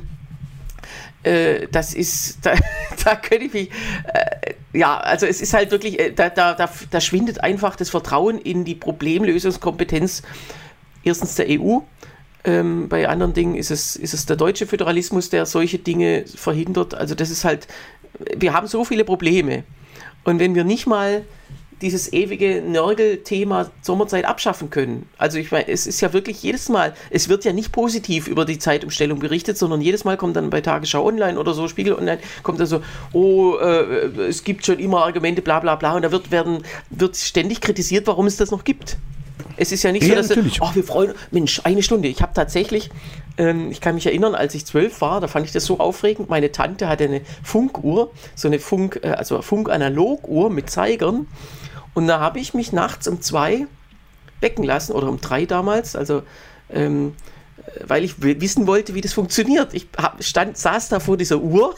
Speaker 3: äh, das ist, da, da könnte ich mich, äh, ja, also es ist halt wirklich, äh, da, da, da, da schwindet einfach das Vertrauen in die Problemlösungskompetenz erstens der E U. Ähm, bei anderen Dingen ist es, ist es der deutsche Föderalismus, der solche Dinge verhindert. Also das ist halt, wir haben so viele Probleme. Und wenn wir nicht mal dieses ewige Nörgel-Thema Sommerzeit abschaffen können, also ich meine, es ist ja wirklich jedes Mal, es wird ja nicht positiv über die Zeitumstellung berichtet, sondern jedes Mal kommt dann bei Tagesschau Online oder so, Spiegel Online, kommt dann so, oh, äh, es gibt schon immer Argumente, bla bla bla, und da wird, werden, wird ständig kritisiert, warum es das noch gibt. Es ist ja nicht
Speaker 2: ja,
Speaker 3: so, dass du, oh, wir freuen uns, Mensch, eine Stunde. Ich habe tatsächlich, ähm, ich kann mich erinnern, als ich zwölf war, da fand ich das so aufregend. Meine Tante hatte eine Funkuhr, so eine Funk, äh, also Funk-Analog-Uhr mit Zeigern. Und da habe ich mich nachts um zwei wecken lassen, oder um drei damals, also ähm, weil ich w- wissen wollte, wie das funktioniert. Ich hab, stand, saß da vor dieser Uhr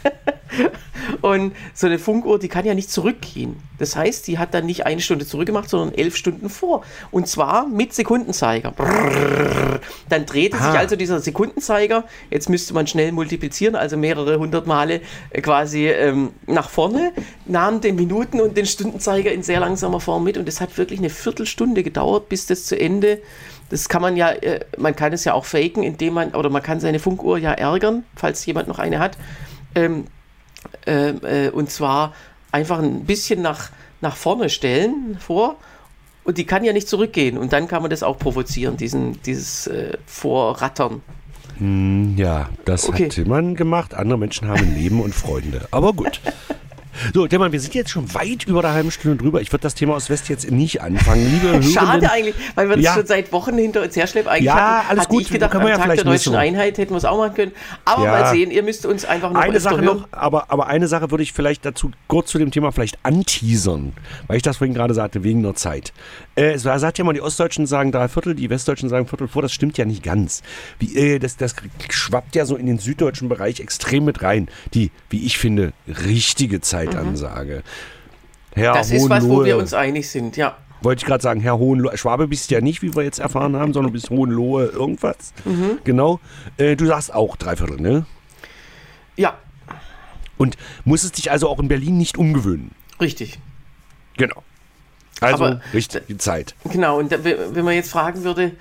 Speaker 3: und so eine Funkuhr, die kann ja nicht zurückgehen. Das heißt, die hat dann nicht eine Stunde zurückgemacht, sondern elf Stunden vor. Und zwar mit Sekundenzeiger. Dann drehte ah. sich also dieser Sekundenzeiger, jetzt müsste man schnell multiplizieren, also mehrere hundert Male quasi ähm, nach vorne, nahm den Minuten- und den Stundenzeiger in sehr langsamer Form mit. Und das hat wirklich eine Viertelstunde gedauert, bis das zu Ende. Das kann man ja, äh, man kann es ja auch faken, indem man, oder man kann seine Funkuhr ja ärgern, falls jemand noch eine hat. Ähm, äh, äh, und zwar einfach ein bisschen nach, nach vorne stellen vor und die kann ja nicht zurückgehen und dann kann man das auch provozieren, diesen, dieses äh, Vorrattern.
Speaker 2: Hm, ja, das okay. hat Tillmann gemacht. Andere Menschen haben Leben und Freunde. Aber gut. So, Tillmann, wir sind jetzt schon weit über der halben Stunde drüber. Ich würde das Thema aus West jetzt nicht anfangen. Liebe Hörerinnen,
Speaker 3: schade eigentlich, weil wir das ja. schon seit Wochen hinter uns herschleppen. Eigentlich
Speaker 2: ja,
Speaker 3: hatten,
Speaker 2: alles
Speaker 3: hatte
Speaker 2: gut.
Speaker 3: ich gedacht,
Speaker 2: am
Speaker 3: am
Speaker 2: ja
Speaker 3: Tag der deutschen Einheit hätten wir es auch machen können. Aber
Speaker 2: ja.
Speaker 3: mal sehen, ihr müsst uns einfach noch
Speaker 2: eine Sache
Speaker 3: hören.
Speaker 2: noch, aber, aber eine Sache würde ich vielleicht dazu kurz zu dem Thema vielleicht anteasern, weil ich das vorhin gerade sagte, wegen der Zeit. Äh, es sagt ja mal, die Ostdeutschen sagen drei Viertel, die Westdeutschen sagen Viertel vor. Das stimmt ja nicht ganz. Wie, äh, das, das schwappt ja so in den süddeutschen Bereich extrem mit rein. Die, wie ich finde, richtige Zeitansage. Mhm. Herr
Speaker 3: das ist was, wo wir uns einig sind, ja.
Speaker 2: Wollte ich gerade sagen, Herr Hohenlohe, Schwabe bist ja nicht, wie wir jetzt erfahren haben, sondern bist Hohenlohe irgendwas. Mhm. Genau. Äh, du sagst auch Dreiviertel, ne?
Speaker 3: Ja.
Speaker 2: Und musstest dich also auch in Berlin nicht umgewöhnen?
Speaker 3: Richtig.
Speaker 2: Genau. Also
Speaker 3: Aber,
Speaker 2: richtige Zeit.
Speaker 3: Genau, und da, wenn man jetzt fragen würde,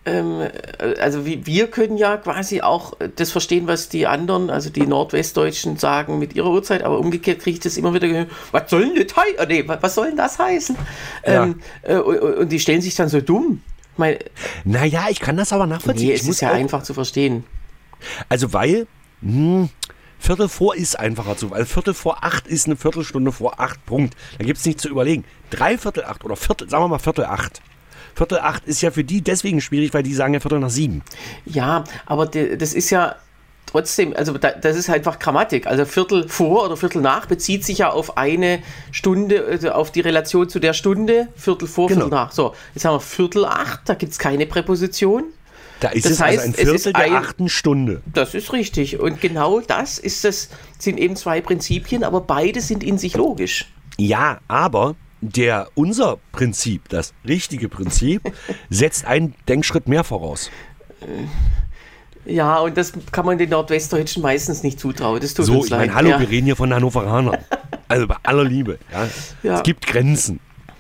Speaker 3: ähm, also wie, wir können ja quasi auch das verstehen, was die anderen, also die Nordwestdeutschen sagen mit ihrer Uhrzeit, aber umgekehrt kriege ich das immer wieder gehört, was soll denn das heißen? Nee, was soll denn das heißen? Ja. Ähm, äh, und, und die stellen sich dann so dumm. Mein,
Speaker 2: naja, ich kann das aber nachvollziehen.
Speaker 3: Nee,
Speaker 2: es
Speaker 3: ist muss ja einfach zu verstehen.
Speaker 2: Also weil, hm, Viertel vor ist einfacher zu, weil Viertel vor acht ist eine Viertelstunde vor acht, Punkt. Da gibt es nichts zu überlegen. Dreiviertel acht oder Viertel, sagen wir mal Viertel acht. Viertel acht ist ja für die deswegen schwierig, weil die sagen ja Viertel nach sieben.
Speaker 3: Ja, aber de, das ist ja trotzdem, also da, das ist einfach Grammatik. Also Viertel vor oder Viertel nach bezieht sich ja auf eine Stunde, also auf die Relation zu der Stunde. Viertel vor, genau. Viertel nach. So, jetzt haben wir Viertel acht, da gibt es keine Präposition.
Speaker 2: Da ist das es heißt, also ein Viertel der ein, achten Stunde.
Speaker 3: Das ist richtig. Und genau das ist das, sind eben zwei Prinzipien, aber beide sind in sich logisch.
Speaker 2: Ja, aber der, unser Prinzip, das richtige Prinzip, setzt einen Denkschritt mehr voraus.
Speaker 3: Ja, und das kann man den Nordwestdeutschen meistens nicht zutrauen. Das tut
Speaker 2: so,
Speaker 3: uns
Speaker 2: ich
Speaker 3: leid.
Speaker 2: meine, hallo,
Speaker 3: ja.
Speaker 2: wir reden hier von Hannoveranern. Also bei aller Liebe. Ja. Ja. Es gibt Grenzen.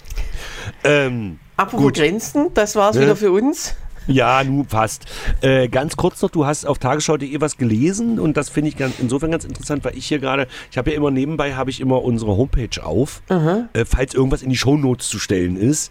Speaker 2: Ähm,
Speaker 3: Apropos
Speaker 2: gut.
Speaker 3: Grenzen, das war's
Speaker 2: ne?
Speaker 3: wieder für uns.
Speaker 2: Ja, nun fast. Äh, ganz kurz noch, du hast auf tagesschau punkt de was gelesen und das finde ich ganz, insofern ganz interessant, weil ich hier gerade, ich habe ja immer nebenbei, habe ich immer unsere Homepage auf, äh, falls irgendwas in die Shownotes zu stellen ist.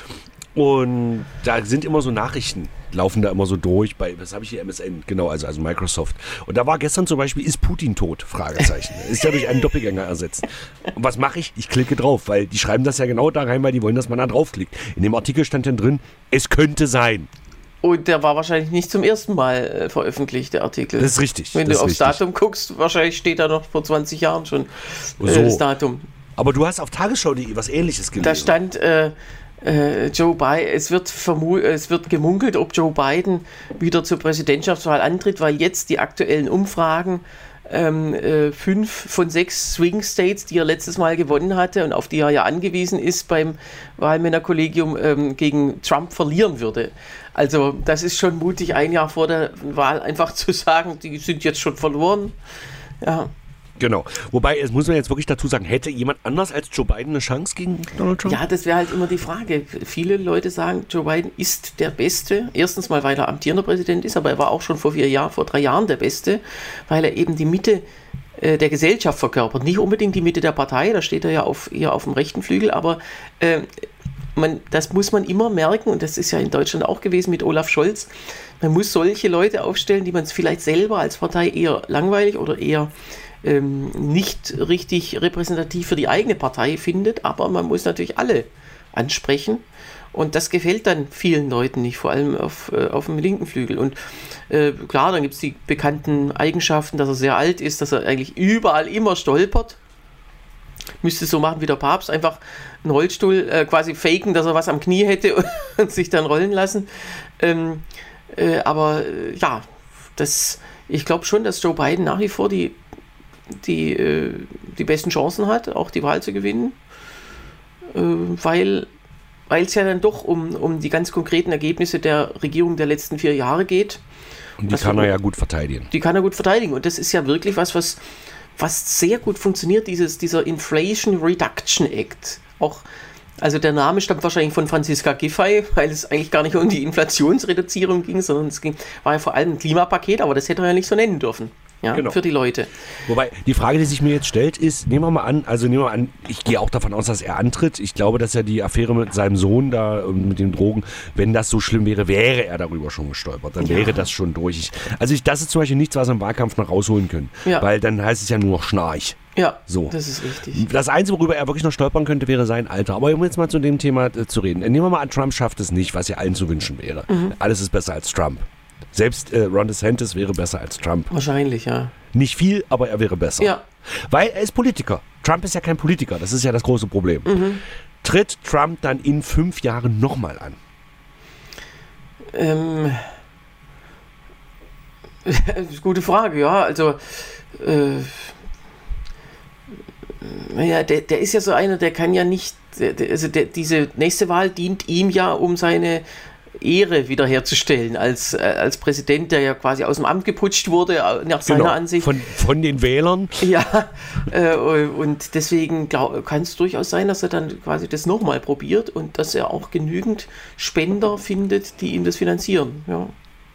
Speaker 2: Und da sind immer so Nachrichten, laufen da immer so durch bei, was habe ich hier, M S N, genau, also, also Microsoft. Und da war gestern zum Beispiel, ist Putin tot? Fragezeichen. Ist ja durch einen Doppelgänger ersetzt. Und was mache ich? Ich klicke drauf, weil die schreiben das ja genau da rein, weil die wollen, dass man da draufklickt. In dem Artikel stand dann drin, es könnte sein.
Speaker 3: Und der war wahrscheinlich nicht zum ersten Mal äh, veröffentlicht, der Artikel.
Speaker 2: Das ist richtig.
Speaker 3: Wenn
Speaker 2: das
Speaker 3: du aufs
Speaker 2: richtig.
Speaker 3: Datum guckst, wahrscheinlich steht da noch vor zwanzig Jahren schon äh,
Speaker 2: so.
Speaker 3: das Datum.
Speaker 2: Aber du hast auf tagesschau punkt de was Ähnliches gelesen.
Speaker 3: Da stand, äh, äh, Joe Biden, es wird, vermu- es wird gemunkelt, ob Joe Biden wieder zur Präsidentschaftswahl antritt, weil jetzt die aktuellen Umfragen ähm, äh, fünf von sechs Swing States, die er letztes Mal gewonnen hatte und auf die er ja angewiesen ist beim Wahlmännerkollegium, ähm, gegen Trump verlieren würde. Also das ist schon mutig, ein Jahr vor der Wahl einfach zu sagen, die sind jetzt schon verloren. Ja.
Speaker 2: Genau. Wobei, es muss man jetzt wirklich dazu sagen, hätte jemand anders als Joe Biden eine Chance gegen Donald Trump?
Speaker 3: Ja, das wäre halt immer die Frage. Viele Leute sagen, Joe Biden ist der Beste. Erstens mal, weil er amtierender Präsident ist, aber er war auch schon vor vier Jahren, vor drei Jahren der Beste, weil er eben die Mitte äh, der Gesellschaft verkörpert. Nicht unbedingt die Mitte der Partei, da steht er ja auf, eher auf dem rechten Flügel, aber äh, man, das muss man immer merken, und das ist ja in Deutschland auch gewesen mit Olaf Scholz. Man muss solche Leute aufstellen, die man vielleicht selber als Partei eher langweilig oder eher ähm, nicht richtig repräsentativ für die eigene Partei findet, aber man muss natürlich alle ansprechen. Und das gefällt dann vielen Leuten nicht, vor allem auf, äh, auf dem linken Flügel. Und äh, klar, dann gibt es die bekannten Eigenschaften, dass er sehr alt ist, dass er eigentlich überall immer stolpert. Müsste so machen wie der Papst, einfach einen Rollstuhl äh, quasi faken, dass er was am Knie hätte und sich dann rollen lassen. Ähm, äh, aber äh, ja, das, ich glaube schon, dass Joe Biden nach wie vor die, die, äh, die besten Chancen hat, auch die Wahl zu gewinnen, äh, weil weil es ja dann doch um, um die ganz konkreten Ergebnisse der Regierung der letzten vier Jahre geht.
Speaker 2: Und die kann er ja gut verteidigen.
Speaker 3: Die kann er gut verteidigen. Und das ist ja wirklich was, was, was sehr gut funktioniert, dieses, dieser Inflation Reduction Act. Auch, also der Name stammt wahrscheinlich von Franziska Giffey, weil es eigentlich gar nicht um die Inflationsreduzierung ging, sondern es ging, war ja vor allem ein Klimapaket, aber das hätte er ja nicht so nennen dürfen. Ja, genau. Für die Leute.
Speaker 2: Wobei, die Frage, die sich mir jetzt stellt, ist, nehmen wir mal an, also nehmen wir mal an, ich gehe auch davon aus, dass er antritt. Ich glaube, dass er die Affäre mit seinem Sohn da, mit den Drogen, wenn das so schlimm wäre, wäre er darüber schon gestolpert. Dann ja. wäre das schon durch. Ich, also ich, das ist zum Beispiel nichts, was wir im Wahlkampf noch rausholen können. Ja. Weil dann heißt es ja nur noch Schnarch.
Speaker 3: Ja,
Speaker 2: so.
Speaker 3: Das ist richtig.
Speaker 2: Das Einzige, worüber er wirklich noch stolpern könnte, wäre sein Alter. Aber um jetzt mal zu dem Thema äh, zu reden. Nehmen wir mal an, Trump schafft es nicht, was ja allen zu wünschen wäre. Mhm. Alles ist besser als Trump. Selbst äh, Ron DeSantis wäre besser als Trump.
Speaker 3: Wahrscheinlich, ja.
Speaker 2: Nicht viel, aber er wäre besser.
Speaker 3: Ja.
Speaker 2: Weil er ist Politiker. Trump ist ja kein Politiker. Das ist ja das große Problem. Mhm. Tritt Trump dann in fünf Jahren nochmal an?
Speaker 3: Ähm, das ist eine gute Frage, ja. Also, äh, naja, der, der ist ja so einer, der kann ja nicht, der, also der, diese nächste Wahl dient ihm ja, um seine Ehre wiederherzustellen als, äh, als Präsident, der ja quasi aus dem Amt geputscht wurde, nach seiner
Speaker 2: genau.
Speaker 3: Ansicht.
Speaker 2: Von, von den Wählern.
Speaker 3: Ja, äh, und deswegen kann es durchaus sein, dass er dann quasi das nochmal probiert und dass er auch genügend Spender findet, die ihm das finanzieren. Ja.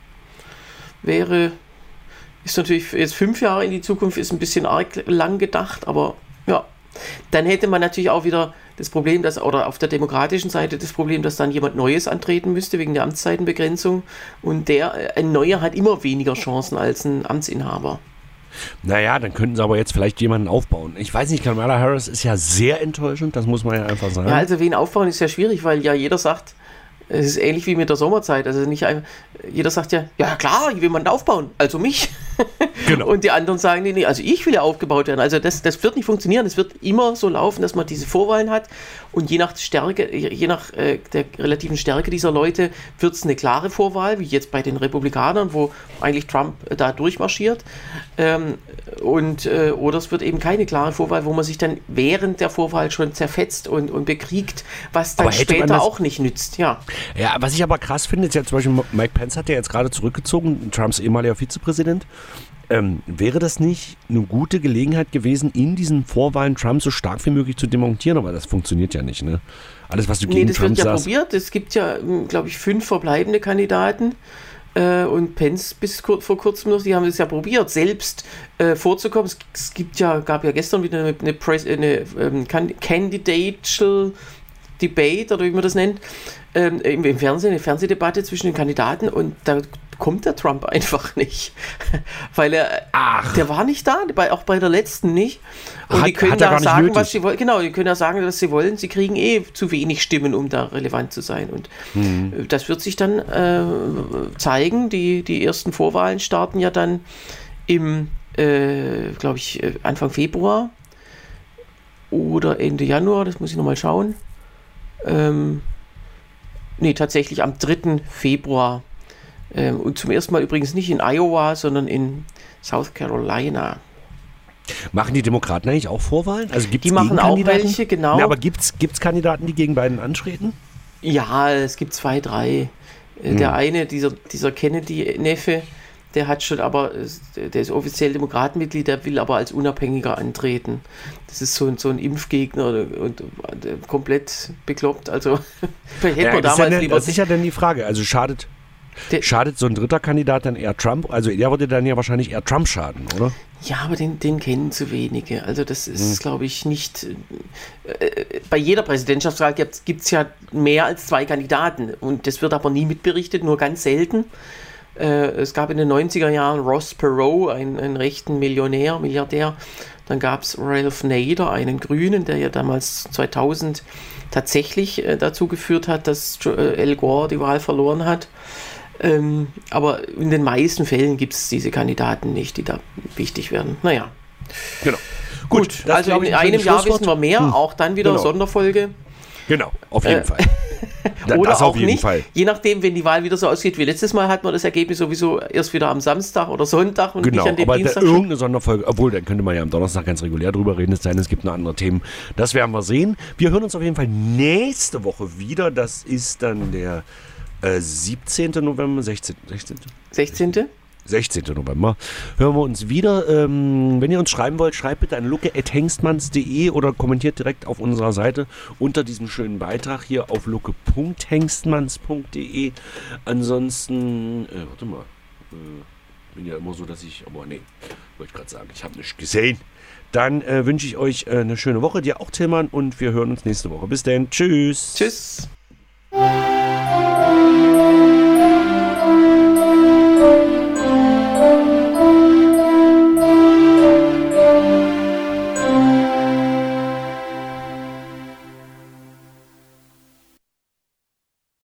Speaker 3: Wäre, ist natürlich jetzt fünf Jahre in die Zukunft, ist ein bisschen arg lang gedacht, aber ja. Dann hätte man natürlich auch wieder das Problem, dass, oder auf der demokratischen Seite das Problem, dass dann jemand Neues antreten müsste wegen der Amtszeitenbegrenzung und der, ein Neuer hat immer weniger Chancen als ein Amtsinhaber.
Speaker 2: Naja, dann könnten sie aber jetzt vielleicht jemanden aufbauen. Ich weiß nicht, Kamala Harris ist ja sehr enttäuschend, das muss man ja einfach sagen.
Speaker 3: Ja, also wen aufbauen ist ja schwierig, weil ja jeder sagt, es ist ähnlich wie mit der Sommerzeit, also nicht ein, jeder sagt ja, ja klar, ich will jemanden aufbauen, also mich. Genau. Und die anderen sagen, nee, nee, also ich will ja aufgebaut werden. Also das, das wird nicht funktionieren. Es wird immer so laufen, dass man diese Vorwahlen hat und je nach Stärke, je nach äh, der relativen Stärke dieser Leute wird es eine klare Vorwahl, wie jetzt bei den Republikanern, wo eigentlich Trump äh, da durchmarschiert. Ähm, und, äh, oder es wird eben keine klare Vorwahl, wo man sich dann während der Vorwahl schon zerfetzt und, und bekriegt, was dann später auch nicht nützt. Ja.
Speaker 2: Ja, was ich aber krass finde, ist ja zum Beispiel, Mike Pence hat ja jetzt gerade zurückgezogen, Trumps ehemaliger Vizepräsident. Ähm, wäre das nicht eine gute Gelegenheit gewesen, in diesen Vorwahlen Trump so stark wie möglich zu demontieren? Aber das funktioniert ja nicht, ne? Alles, was du gegen
Speaker 3: nee, das
Speaker 2: Trump
Speaker 3: wird ja
Speaker 2: sagst.
Speaker 3: probiert. Es gibt ja, glaube ich, fünf verbleibende Kandidaten. Äh, und Pence bis kur- vor kurzem noch, die haben es ja probiert, selbst äh, vorzukommen. Es, es gibt ja, gab ja gestern wieder eine, eine, Pres- eine ähm, Candidatal Debate, oder wie man das nennt, ähm, im, im Fernsehen, eine Fernsehdebatte zwischen den Kandidaten und da kommt der Trump einfach nicht. Weil er, Ach. der war nicht da, bei, auch bei der letzten nicht. Und
Speaker 2: hat,
Speaker 3: die können ja sagen,
Speaker 2: nötig.
Speaker 3: was sie wollen. Genau, die können ja sagen, was sie wollen. Sie kriegen eh zu wenig Stimmen, um da relevant zu sein. Und mhm. das wird sich dann äh, zeigen. Die, die ersten Vorwahlen starten ja dann im, äh, glaube ich, Anfang Februar oder Ende Januar, das muss ich nochmal schauen. Ähm, nee, tatsächlich am dritten Februar. Ähm, und zum ersten Mal übrigens nicht in Iowa, sondern in South Carolina.
Speaker 2: Machen die Demokraten eigentlich auch Vorwahlen? Also gibt's
Speaker 3: die machen auch welche, genau.
Speaker 2: Ja, aber gibt es Kandidaten, die gegen Biden antreten?
Speaker 3: Ja, es gibt zwei, drei. Hm. Der eine, dieser, dieser Kennedy-Neffe, der hat schon aber, der ist offiziell Demokratenmitglied, der will aber als Unabhängiger antreten. Das ist so ein, so ein Impfgegner und, und, und komplett bekloppt. Also hätte
Speaker 2: ja,
Speaker 3: man
Speaker 2: das
Speaker 3: damals
Speaker 2: ja,
Speaker 3: lieber.
Speaker 2: Das ist ja dann die Frage. Also schadet, der, schadet so ein dritter Kandidat dann eher Trump? Also der würde dann ja wahrscheinlich eher Trump schaden, oder?
Speaker 3: Ja, aber den, den kennen zu wenige. Also das ist, hm. glaube ich, nicht... Äh, bei jeder Präsidentschaftswahl gibt es ja mehr als zwei Kandidaten. Und das wird aber nie mitberichtet, nur ganz selten. Es gab in den neunziger Jahren Ross Perot, einen, einen rechten Millionär, Milliardär. Dann gab es Ralph Nader, einen Grünen, der ja damals zweitausend tatsächlich äh, dazu geführt hat, dass äh, Al Gore die Wahl verloren hat. Ähm, aber in den meisten Fällen gibt es diese Kandidaten nicht, die da wichtig werden. Naja.
Speaker 2: Genau.
Speaker 3: Gut, Gut also in einem Jahr wissen wir mehr, hm. auch dann wieder genau. Sonderfolge.
Speaker 2: Genau, auf jeden äh, Fall.
Speaker 3: Oder
Speaker 2: das
Speaker 3: auch
Speaker 2: auf jeden
Speaker 3: nicht,
Speaker 2: Fall.
Speaker 3: Je nachdem, wenn die Wahl wieder so ausgeht wie letztes Mal, hat man das Ergebnis sowieso erst wieder am Samstag oder Sonntag und
Speaker 2: genau,
Speaker 3: nicht an dem
Speaker 2: aber
Speaker 3: Dienstag.
Speaker 2: Genau, irgendeine Sonderfolge, obwohl, dann könnte man ja am Donnerstag ganz regulär drüber reden, es sei denn, es gibt noch andere Themen. Das werden wir sehen. Wir hören uns auf jeden Fall nächste Woche wieder. Das ist dann der äh, siebzehnten November, sechzehnten
Speaker 3: sechzehnten
Speaker 2: sechzehnten November hören wir uns wieder. Ähm, wenn ihr uns schreiben wollt, schreibt bitte an luke at hengstmanns punkt de oder kommentiert direkt auf unserer Seite unter diesem schönen Beitrag hier auf luke punkt hengstmanns punkt de. Ansonsten, äh, warte mal, äh, bin ja immer so, dass ich, aber nee, wollte ich gerade sagen, ich habe nichts gesehen. Dann äh, wünsche ich euch äh, eine schöne Woche, dir auch, Tillmann, und wir hören uns nächste Woche. Bis dann, tschüss.
Speaker 3: Tschüss.